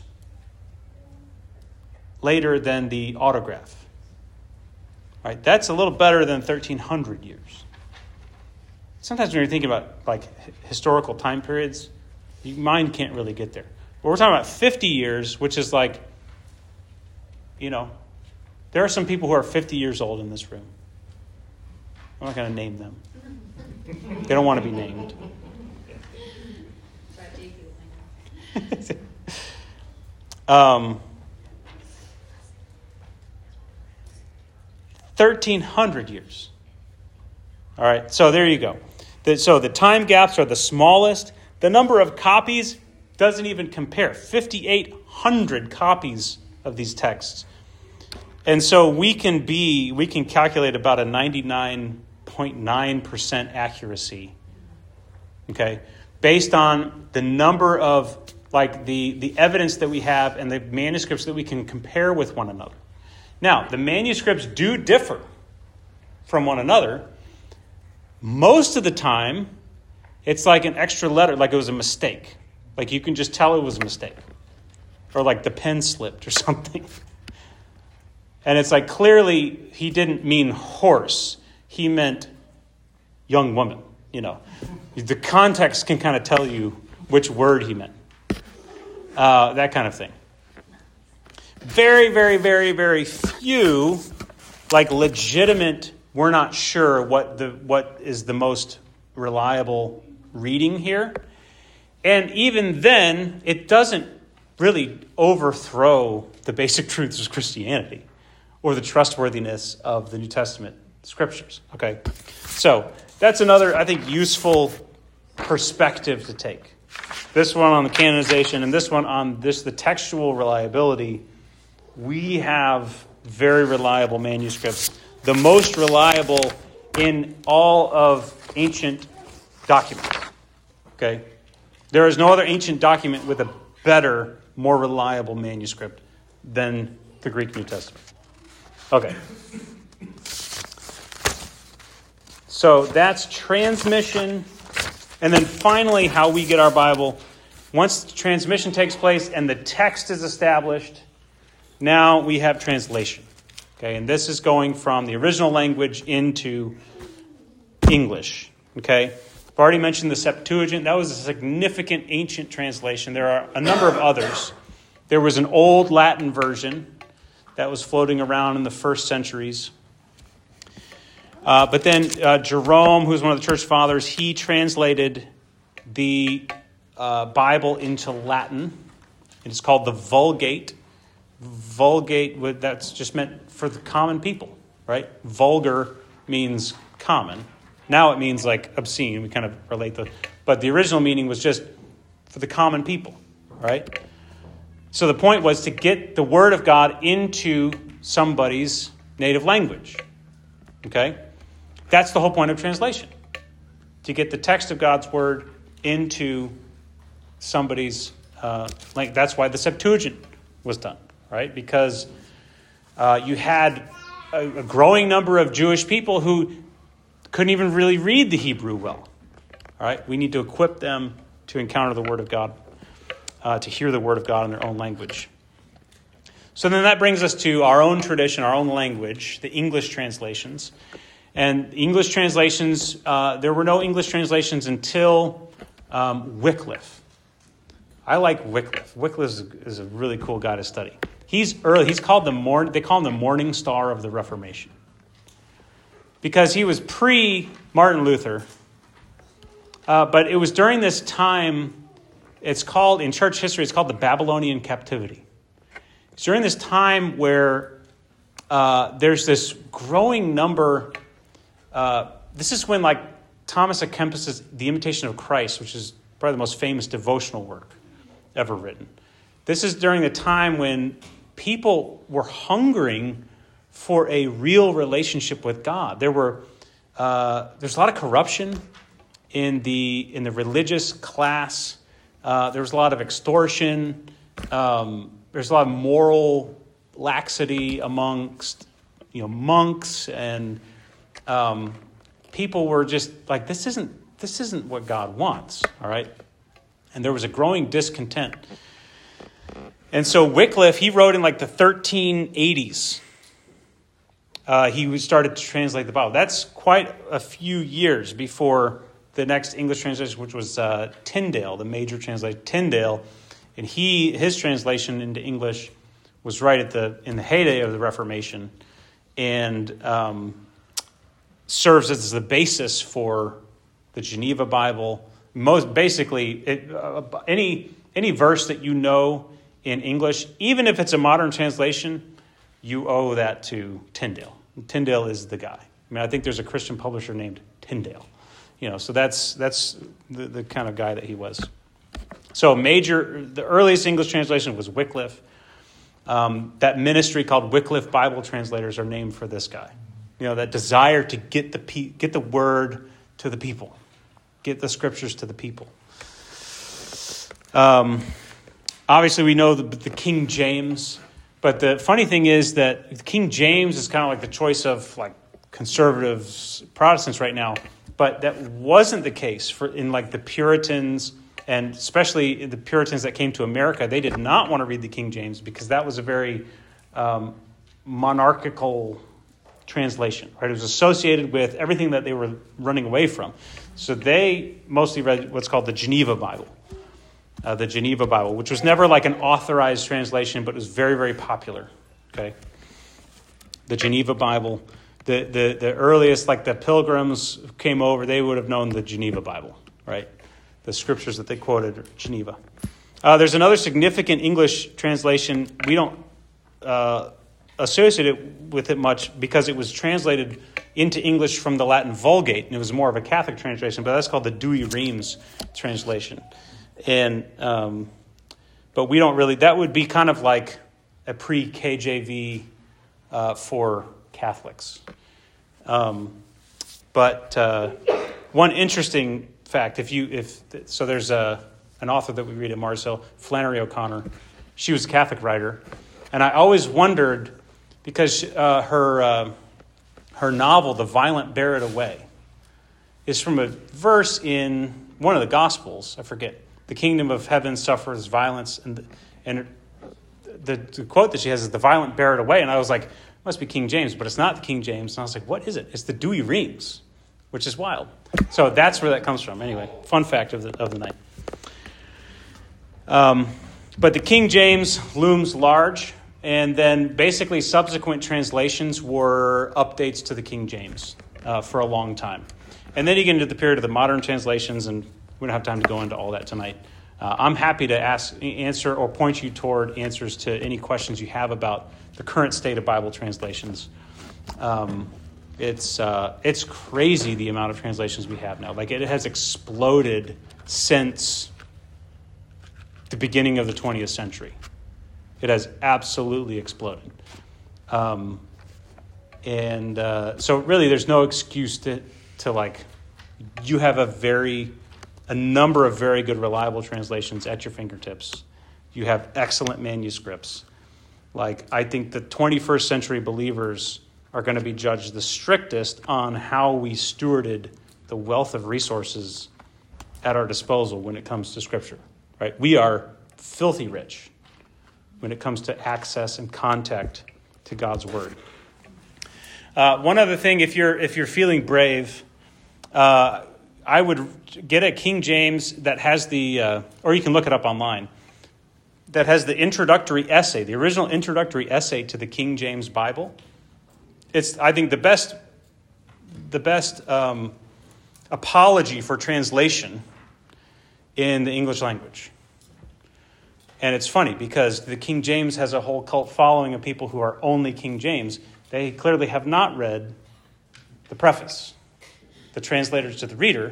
later than the autograph. Right? That's a little better than thirteen hundred years. Sometimes when you're thinking about like historical time periods, your mind can't really get there. But we're talking about fifty years, which is like, you know, there are some people who are fifty years old in this room. I'm not going to name them. They don't want to be named. um, thirteen hundred years. All right, so there you go. The, so the time gaps are the smallest. The number of copies doesn't even compare. fifty-eight hundred copies of these texts. And so we can be, we can calculate about a ninety-nine point nine percent accuracy, okay, based on the number of, like, the, the evidence that we have and the manuscripts that we can compare with one another. Now, the manuscripts do differ from one another. Most of the time, it's like an extra letter, like it was a mistake. Like you can just tell it was a mistake. Or like the pen slipped or something. And it's like clearly he didn't mean horse. He meant young woman, you know. The context can kind of tell you which word he meant. Uh, that kind of thing. Very, very, very, very few, like legitimate, we're not sure what the what is the most reliable reading here. And even then, it doesn't really overthrow the basic truths of Christianity or the trustworthiness of the New Testament scriptures. Okay, so that's another, I think, useful perspective to take. This one on the canonization and this one on this the textual reliability. We have very reliable manuscripts, the most reliable in all of ancient documents. Okay, there is no other ancient document with a better, more reliable manuscript than the Greek New Testament. Okay. So that's transmission. And then finally, how we get our Bible. Once the transmission takes place and the text is established, now we have translation. Okay, and this is going from the original language into English. Okay, I've already mentioned the Septuagint. That was a significant ancient translation. There are a number of others. There was an old Latin version that was floating around in the first centuries. Uh, but then uh, Jerome, who's one of the church fathers, he translated the uh, Bible into Latin. It's called the Vulgate. Vulgate, that's just meant for the common people, right? Vulgar means common. Now it means like obscene. We kind of relate the, but the original meaning was just for the common people, right? So the point was to get the word of God into somebody's native language, okay? That's the whole point of translation, to get the text of God's word into somebody's uh, language. That's why the Septuagint was done, right? Because uh, you had a, a growing number of Jewish people who couldn't even really read the Hebrew well. All right, we need to equip them to encounter the word of God, uh, to hear the word of God in their own language. So then that brings us to our own tradition, our own language, the English translations. And English translations, uh, there were no English translations until um, Wycliffe. I like Wycliffe. Wycliffe is, is a really cool guy to study. He's early. He's called the morn. They call him the Morning Star of the Reformation, because he was pre-Martin Luther. Uh, but it was during this time. It's called in church history. It's called the Babylonian captivity. It's during this time where uh, there's this growing number. Uh, this is when, like, Thomas à Kempis's The Imitation of Christ, which is probably the most famous devotional work ever written. This is during the time when people were hungering for a real relationship with God. There were uh, there's a lot of corruption in the in the religious class. Uh, there was a lot of extortion. Um, there's a lot of moral laxity amongst you know monks, and um, people were just like, this isn't this isn't what God wants. All right, and there was a growing discontent. And so Wycliffe, he wrote in like the thirteen eighties. Uh, he started to translate the Bible. That's quite a few years before the next English translation, which was uh, Tyndale, the major translator, Tyndale. And he his translation into English was right at the in the heyday of the Reformation, and um, serves as the basis for the Geneva Bible. Most basically, it, uh, any any verse that you know in English, even if it's a modern translation, you owe that to Tyndale. Tyndale is the guy. I mean, I think there's a Christian publisher named Tyndale. You know, so that's that's the, the kind of guy that he was. So major, the earliest English translation was Wycliffe. Um, that ministry called Wycliffe Bible Translators are named for this guy. You know, that desire to get the pe- get the word to the people, get the scriptures to the people. Um, obviously, we know the, the King James, but the funny thing is that King James is kind of like the choice of like conservatives, Protestants right now. But that wasn't the case for in like the Puritans, and especially the Puritans that came to America. They did not want to read the King James because that was a very um, monarchical translation. Right? It was associated with everything that they were running away from. So they mostly read what's called the Geneva Bible, uh, the Geneva Bible, which was never like an authorized translation, but was very, very popular. Okay, the Geneva Bible. The, the the earliest, like the Pilgrims came over, they would have known the Geneva Bible, right? The scriptures that they quoted are Geneva. Uh, there's another significant English translation. We don't uh, associate it with it much because it was translated into English from the Latin Vulgate, and it was more of a Catholic translation, but that's called the Douay-Rheims translation. And um, but we don't really, that would be kind of like a pre-K J V uh, for Catholics. Um, but uh, one interesting fact, if you if so, there's a an author that we read at Mars Hill, Flannery O'Connor. She was a Catholic writer, and I always wondered because uh, her uh, her novel, The Violent Bear It Away, is from a verse in one of the Gospels. I forget. The kingdom of heaven suffers violence, and and the, the quote that she has is "the violent bear it away," and I was like, must be King James, but it's not the King James. And I was like, what is it? It's the Douay-Rheims, which is wild. So that's where that comes from. Anyway, fun fact of the of the night. Um, but the King James looms large, and then basically subsequent translations were updates to the King James uh, for a long time. And then you get into the period of the modern translations, and we don't have time to go into all that tonight. Uh, I'm happy to ask, answer or point you toward answers to any questions you have about the current state of Bible translations. Um, it's uh, it's crazy the amount of translations we have now. Like it has exploded since the beginning of the twentieth century. It has absolutely exploded. Um, and uh, so really there's no excuse to, to like, you have a very, a number of very good reliable translations at your fingertips. You have excellent manuscripts. Like, I think the twenty-first century believers are going to be judged the strictest on how we stewarded the wealth of resources at our disposal when it comes to Scripture, right? We are filthy rich when it comes to access and contact to God's Word. Uh, one other thing, if you're if you're feeling brave, uh, I would get a King James that has the, uh, or you can look it up online, that has the introductory essay, the original introductory essay to the King James Bible. It's, I think, the best, the best um, apology for translation in the English language. And it's funny because the King James has a whole cult following of people who are only King James. They clearly have not read the preface, the translators to the reader,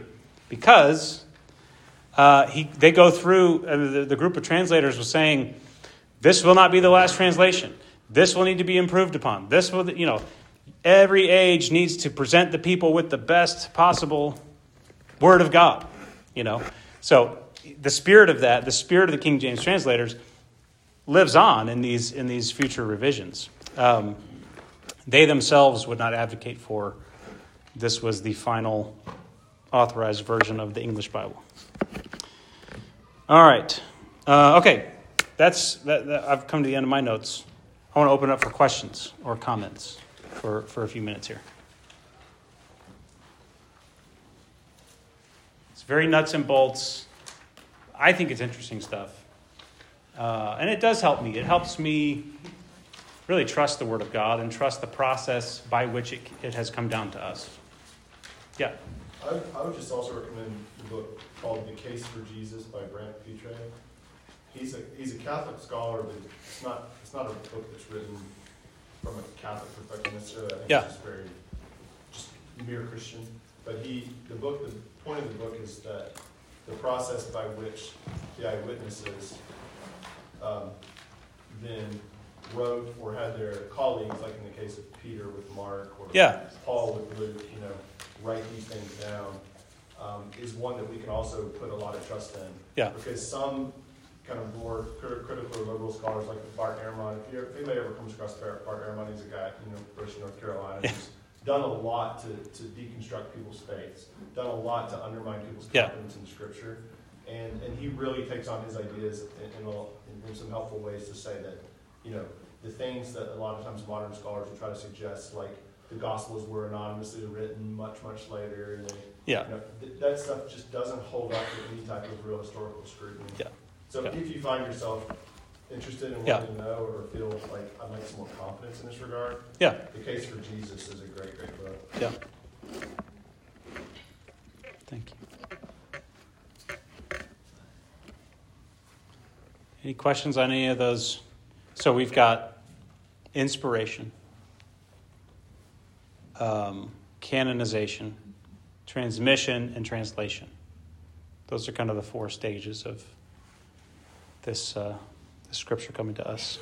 because uh, he they go through, uh, the, the group of translators was saying, This will not be the last translation. This will need to be improved upon. This will, you know, every age needs to present the people with the best possible Word of God, you know. So the spirit of that, the spirit of the King James translators, lives on in these in these future revisions. Um, they themselves would not advocate for this was the final authorized version of the English Bible. All right. Uh, okay. That's that, that. I've come to the end of my notes. I want to open it up for questions or comments for, for a few minutes here. It's very nuts and bolts. I think it's interesting stuff. Uh, and it does help me. It helps me really trust the Word of God and trust the process by which it, it has come down to us. Yeah. I, I would just also recommend the book called The Case for Jesus by Brant Pitre. He's a he's a Catholic scholar, but it's not it's not a book that's written from a Catholic perspective necessarily. I think Yeah. it's just very just mere Christian. But he the book the point of the book is that the process by which the eyewitnesses um, then wrote or had their colleagues, like in the case of Peter with Mark or Yeah. Paul with Luke, you know, write these things down, um, is one that we can also put a lot of trust in. Yeah. Because some kind of more crit- critical or liberal scholars like Bart Ehrman, if, you're, if anybody ever comes across Bart Ehrman, he's a guy, you know, British North Carolina, Yeah. who's done a lot to, to deconstruct people's faiths, done a lot to undermine people's Yeah. confidence in Scripture. And and he really takes on his ideas in, in, a, in, in some helpful ways to say that, you know, the things that a lot of times modern scholars will try to suggest, like the Gospels were anonymously written much, much later. And they, Yeah. you know, th- that stuff just doesn't hold up to any type of real historical scrutiny. Yeah. So Yeah. if you find yourself interested in Yeah. wanting to know or feel like I'd like some more confidence in this regard, Yeah. The Case for Jesus is a great, great book. Yeah. Thank you. Any questions on any of those? So we've got inspiration, um, canonization, transmission, and translation. Those are kind of the four stages of this, uh, this scripture coming to us.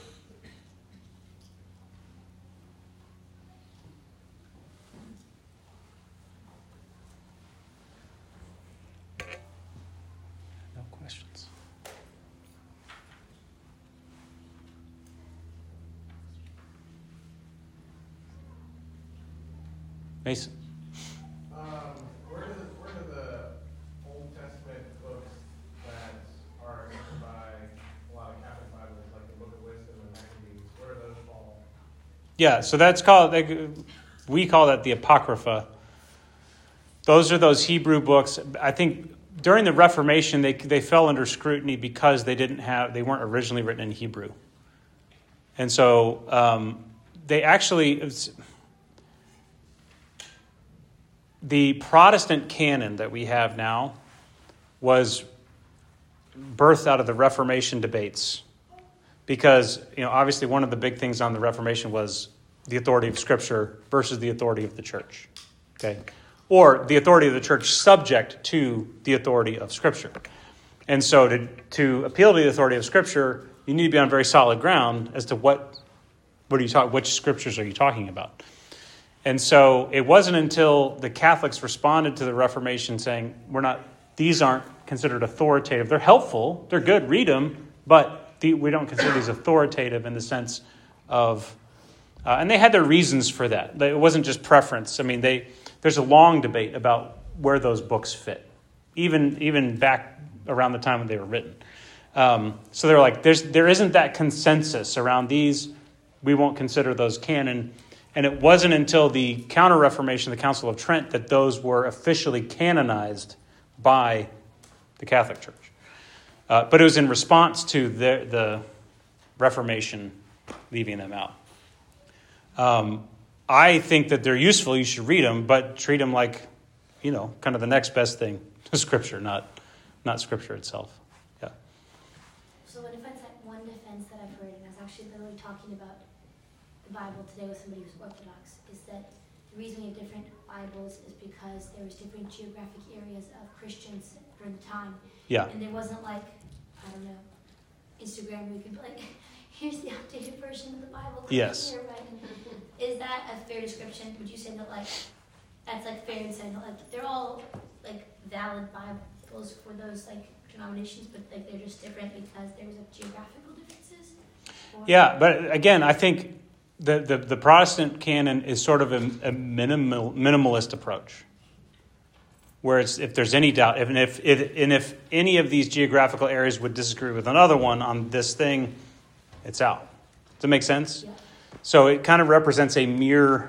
No questions. Mason. Um, where do the, where do the Old Testament books that are written by a lot of Catholic Bibles, like the Book of Wisdom and Maccabees, where do those fall? Yeah, so that's called, they, we call that the Apocrypha. Those are those Hebrew books. I think during the Reformation, they they fell under scrutiny because they didn't have, they weren't originally written in Hebrew. And so um, they actually, it's, the Protestant canon that we have now was birthed out of the Reformation debates. Because, you know, obviously one of the big things on the Reformation was the authority of Scripture versus the authority of the church. Okay? Or the authority of the church subject to the authority of Scripture. And so to, to appeal to the authority of Scripture, you need to be on very solid ground as to what, what are you talk, which Scriptures are you talking about. And so it wasn't until the Catholics responded to the Reformation saying, we're not, these aren't considered authoritative. They're helpful, they're good, read them, but the, we don't consider these authoritative in the sense of, uh, and they had their reasons for that. It wasn't just preference. I mean, they there's a long debate about where those books fit, even even back around the time when they were written. Um, so they're like, there's there isn't that consensus around these. We won't consider those canon. And it wasn't until the Counter-Reformation, the Council of Trent, that those were officially canonized by the Catholic Church. Uh, but it was in response to the, the Reformation leaving them out. Um, I think that they're useful. You should read them, but treat them like, you know, kind of the next best thing to Scripture, not not Scripture itself. Yeah. So what if it's like one defense that I've heard, and I was actually literally talking about the Bible today with somebody who's Orthodox, is that the reason we have different Bibles is because there was different geographic areas of Christians during the time. Yeah. And there wasn't like, I don't know, Instagram, we could like, here's the updated version of the Bible. Yes. Here, right? Is that a fair description? Would you say that, like, that's, like, fair in saying that, like, they're all, like, valid Bibles for those, like, denominations, but, like, they're just different because there's, like, geographical differences? Or- Yeah, but again, I think the, the, the Protestant canon is sort of a, a minimal, minimalist approach. Where it's, if there's any doubt, if, and, if, if, and if any of these geographical areas would disagree with another one on this thing, it's out. Does that make sense? Yeah. So it kind of represents a mere,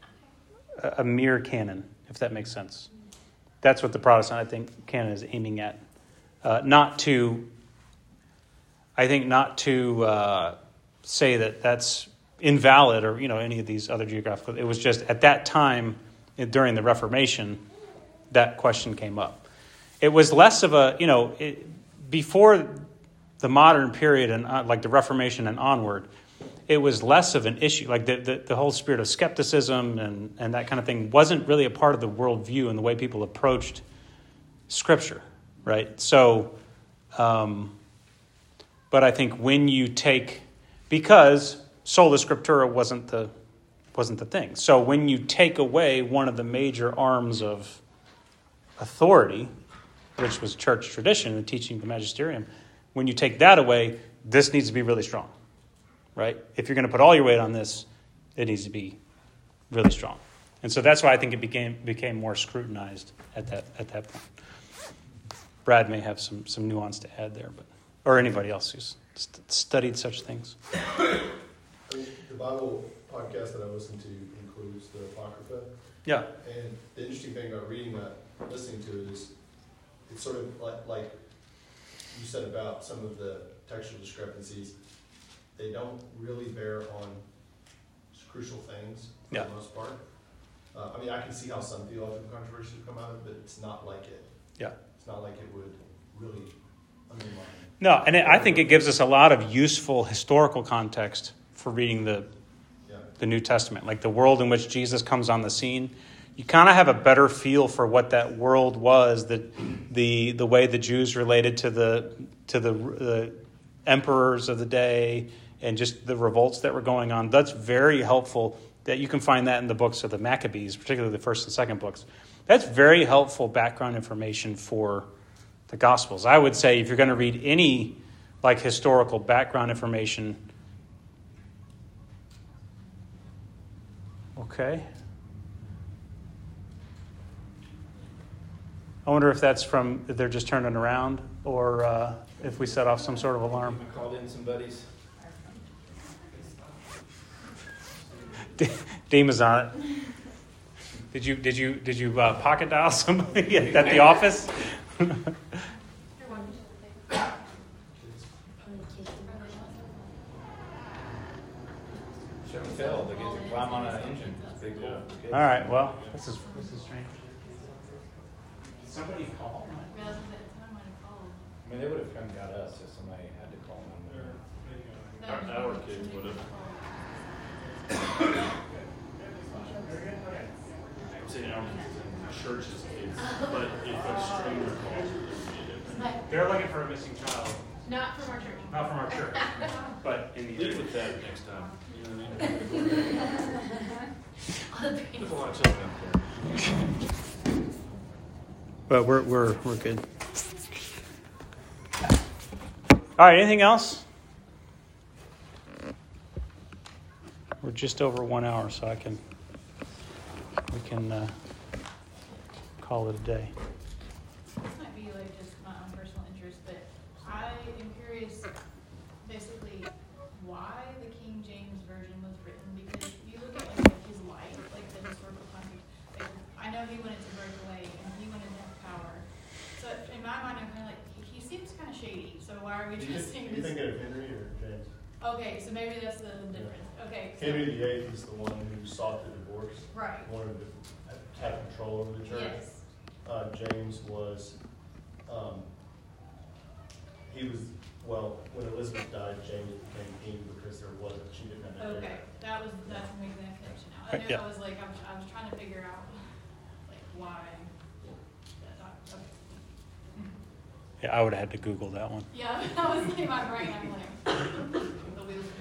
a mere canon, if that makes sense. That's what the Protestant, I think, canon is aiming at. Uh, not to, I think, not to uh, say that that's invalid or, you know, any of these other geographical. It was just at that time, during the Reformation, that question came up. It was less of a, you know, it, before the modern period and uh, like the Reformation and onward, it was less of an issue. Like the, the, the whole spirit of skepticism and, and that kind of thing wasn't really a part of the worldview and the way people approached Scripture, right? So, um, but I think when you take, because sola scriptura wasn't the wasn't the thing. So when you take away one of the major arms of authority, which was church tradition and teaching the magisterium, when you take that away, this needs to be really strong, right? If you're going to put all your weight on this, it needs to be really strong. And so that's why I think it became became more scrutinized at that at that point. Brad may have some some nuance to add there, but or anybody else who's st- studied such things. I mean, the Bible podcast that I listen to includes the Apocrypha. Yeah. And the interesting thing about reading that, listening to it, is it's sort of like, like you said about some of the textual discrepancies. They don't really bear on crucial things for Yeah. the most part. Uh, I mean, I can see how some theological controversies come out of it, but it's not like it. Yeah. It's not like it would really undermine. No, and it, I think it gives us a lot of useful historical context for reading the Yeah. the New Testament, like the world in which Jesus comes on the scene. You kind of have a better feel for what that world was, the the the way the Jews related to the to the, the emperors of the day, and just the revolts that were going on. That's very helpful. That you can find that in the books of the Maccabees, particularly the first and second books. That's very helpful background information for the Gospels. I would say if you're going to read any like historical background information, okay. I wonder if that's from, if they're just turning around, or uh, if we set off some sort of alarm. I called in some buddies. Deem is on it. Did you did you did you uh, pocket dial somebody at, at the office? Should have failed. They get to climb on an engine. It's pretty cool. All right. Well, this is this is strange. Somebody call. I mean, they would have come and got us if somebody had to call them. Our, our kids would have. I'm saying our kids and church's kids, but if a stranger calls, it would be different. They're looking for a missing child, Not from our church. not from our church, but in the Leave area. with that next time. You know what I mean? There's a lot of children out there. But we're we're we're good. All right. Anything else? We're just over one hour, so I can we can uh, call it a day. This might be like just my own personal interest, but I am curious basically why the King James Version was written, because if you look at like his life, like the historical context, like, I know he wanted to break away and he wanted to have power. So in my mind, I'm kind of like, he, he seems kind of shady, so why are we Do you, trusting you this? thinking of Henry or James? Okay, so maybe that's the difference. Okay, so, Henry the Eighth is the one who sought the divorce, right, wanted to have control over the church. yes, Uh, James was, um, he was, well, when Elizabeth died, James became king because there wasn't, she didn't have an okay, heir. that was, that's making that connection now. I Right, knew yeah. I was like, I was, I was trying to figure out, like, why. that doc- okay. Yeah, I would have had to Google that one. Yeah, that was in my brain, I'm like, it'll be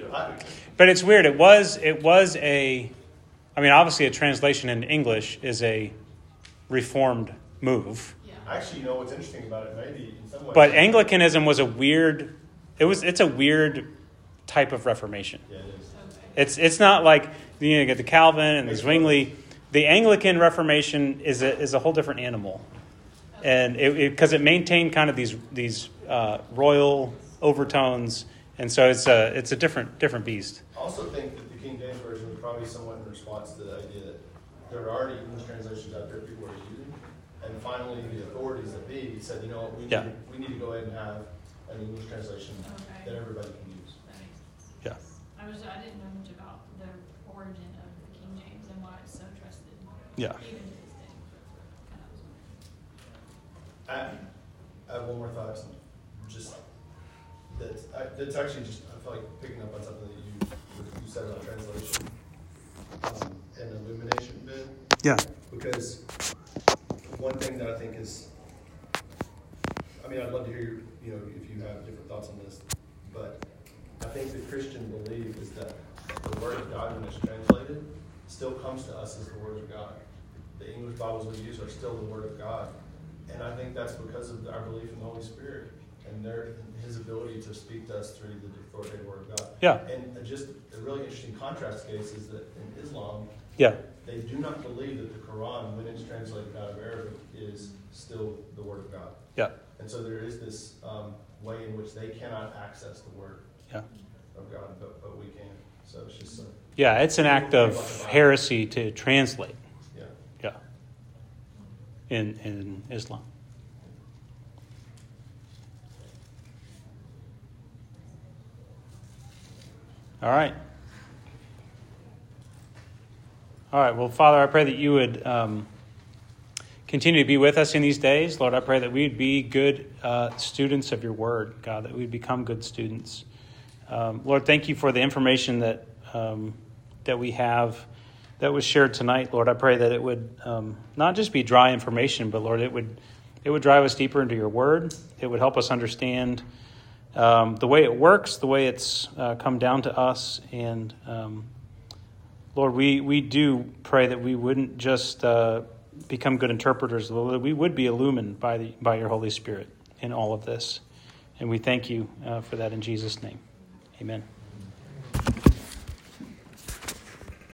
But it's weird. It was it was a, I mean, obviously a translation in English is a reformed move. Yeah. Actually, you know what's interesting about it? Maybe in some ways. But Anglicanism was a weird. It was. It's a weird type of Reformation. Yeah, it is. Okay. It's it's not like you know, you get the Calvin and the Zwingli. The Anglican Reformation is a is a whole different animal, and it because it, it maintained kind of these these uh, royal overtones, and so it's a it's a different different beast. I also think that the King James Version was probably somewhat in response to the idea that there are already English translations out there people are using, and finally the authorities at B said, you know what, we need, Yeah. to, we need to go ahead and have an English translation Okay. that everybody can use. That makes sense. Yeah. I was, I didn't know much about the origin of the King James and why it's so trusted. Yeah. Even to this day. Kind of was wondering. I, I have one more thought. Just that I, that's actually just I feel like picking up on something that you you said about translation um, and illumination bit. Yeah. Because one thing that I think is, I mean, I'd love to hear you know if you have different thoughts on this, but I think the Christian belief is that the Word of God, when it's translated, still comes to us as the Word of God. The English Bibles we use are still the Word of God. And I think that's because of our belief in the Holy Spirit and their His ability to speak to us through the authoritative Word of God. Yeah. And just a really interesting contrast case is that in Islam, Yeah. they do not believe that the Quran, when it's translated out of Arabic, is still the Word of God. Yeah. And so there is this um, way in which they cannot access the Word Yeah. of God, but, but we can. So it's just, uh, Yeah. It's an act of heresy to translate. yeah. Yeah. In in Islam. All right. All right. Well, Father, I pray that you would um, continue to be with us in these days. Lord, I pray that we'd be good uh, students of your word, God, that we'd become good students. Um, Lord, thank you for the information that um, that we have that was shared tonight. Lord, I pray that it would um, not just be dry information, but Lord, it would it would drive us deeper into your word. It would help us understand um, the way it works, the way it's uh, come down to us. And um, Lord, we, we do pray that we wouldn't just uh, become good interpreters, Lord, that we would be illumined by the by your Holy Spirit in all of this. And we thank you uh, for that in Jesus' name. Amen.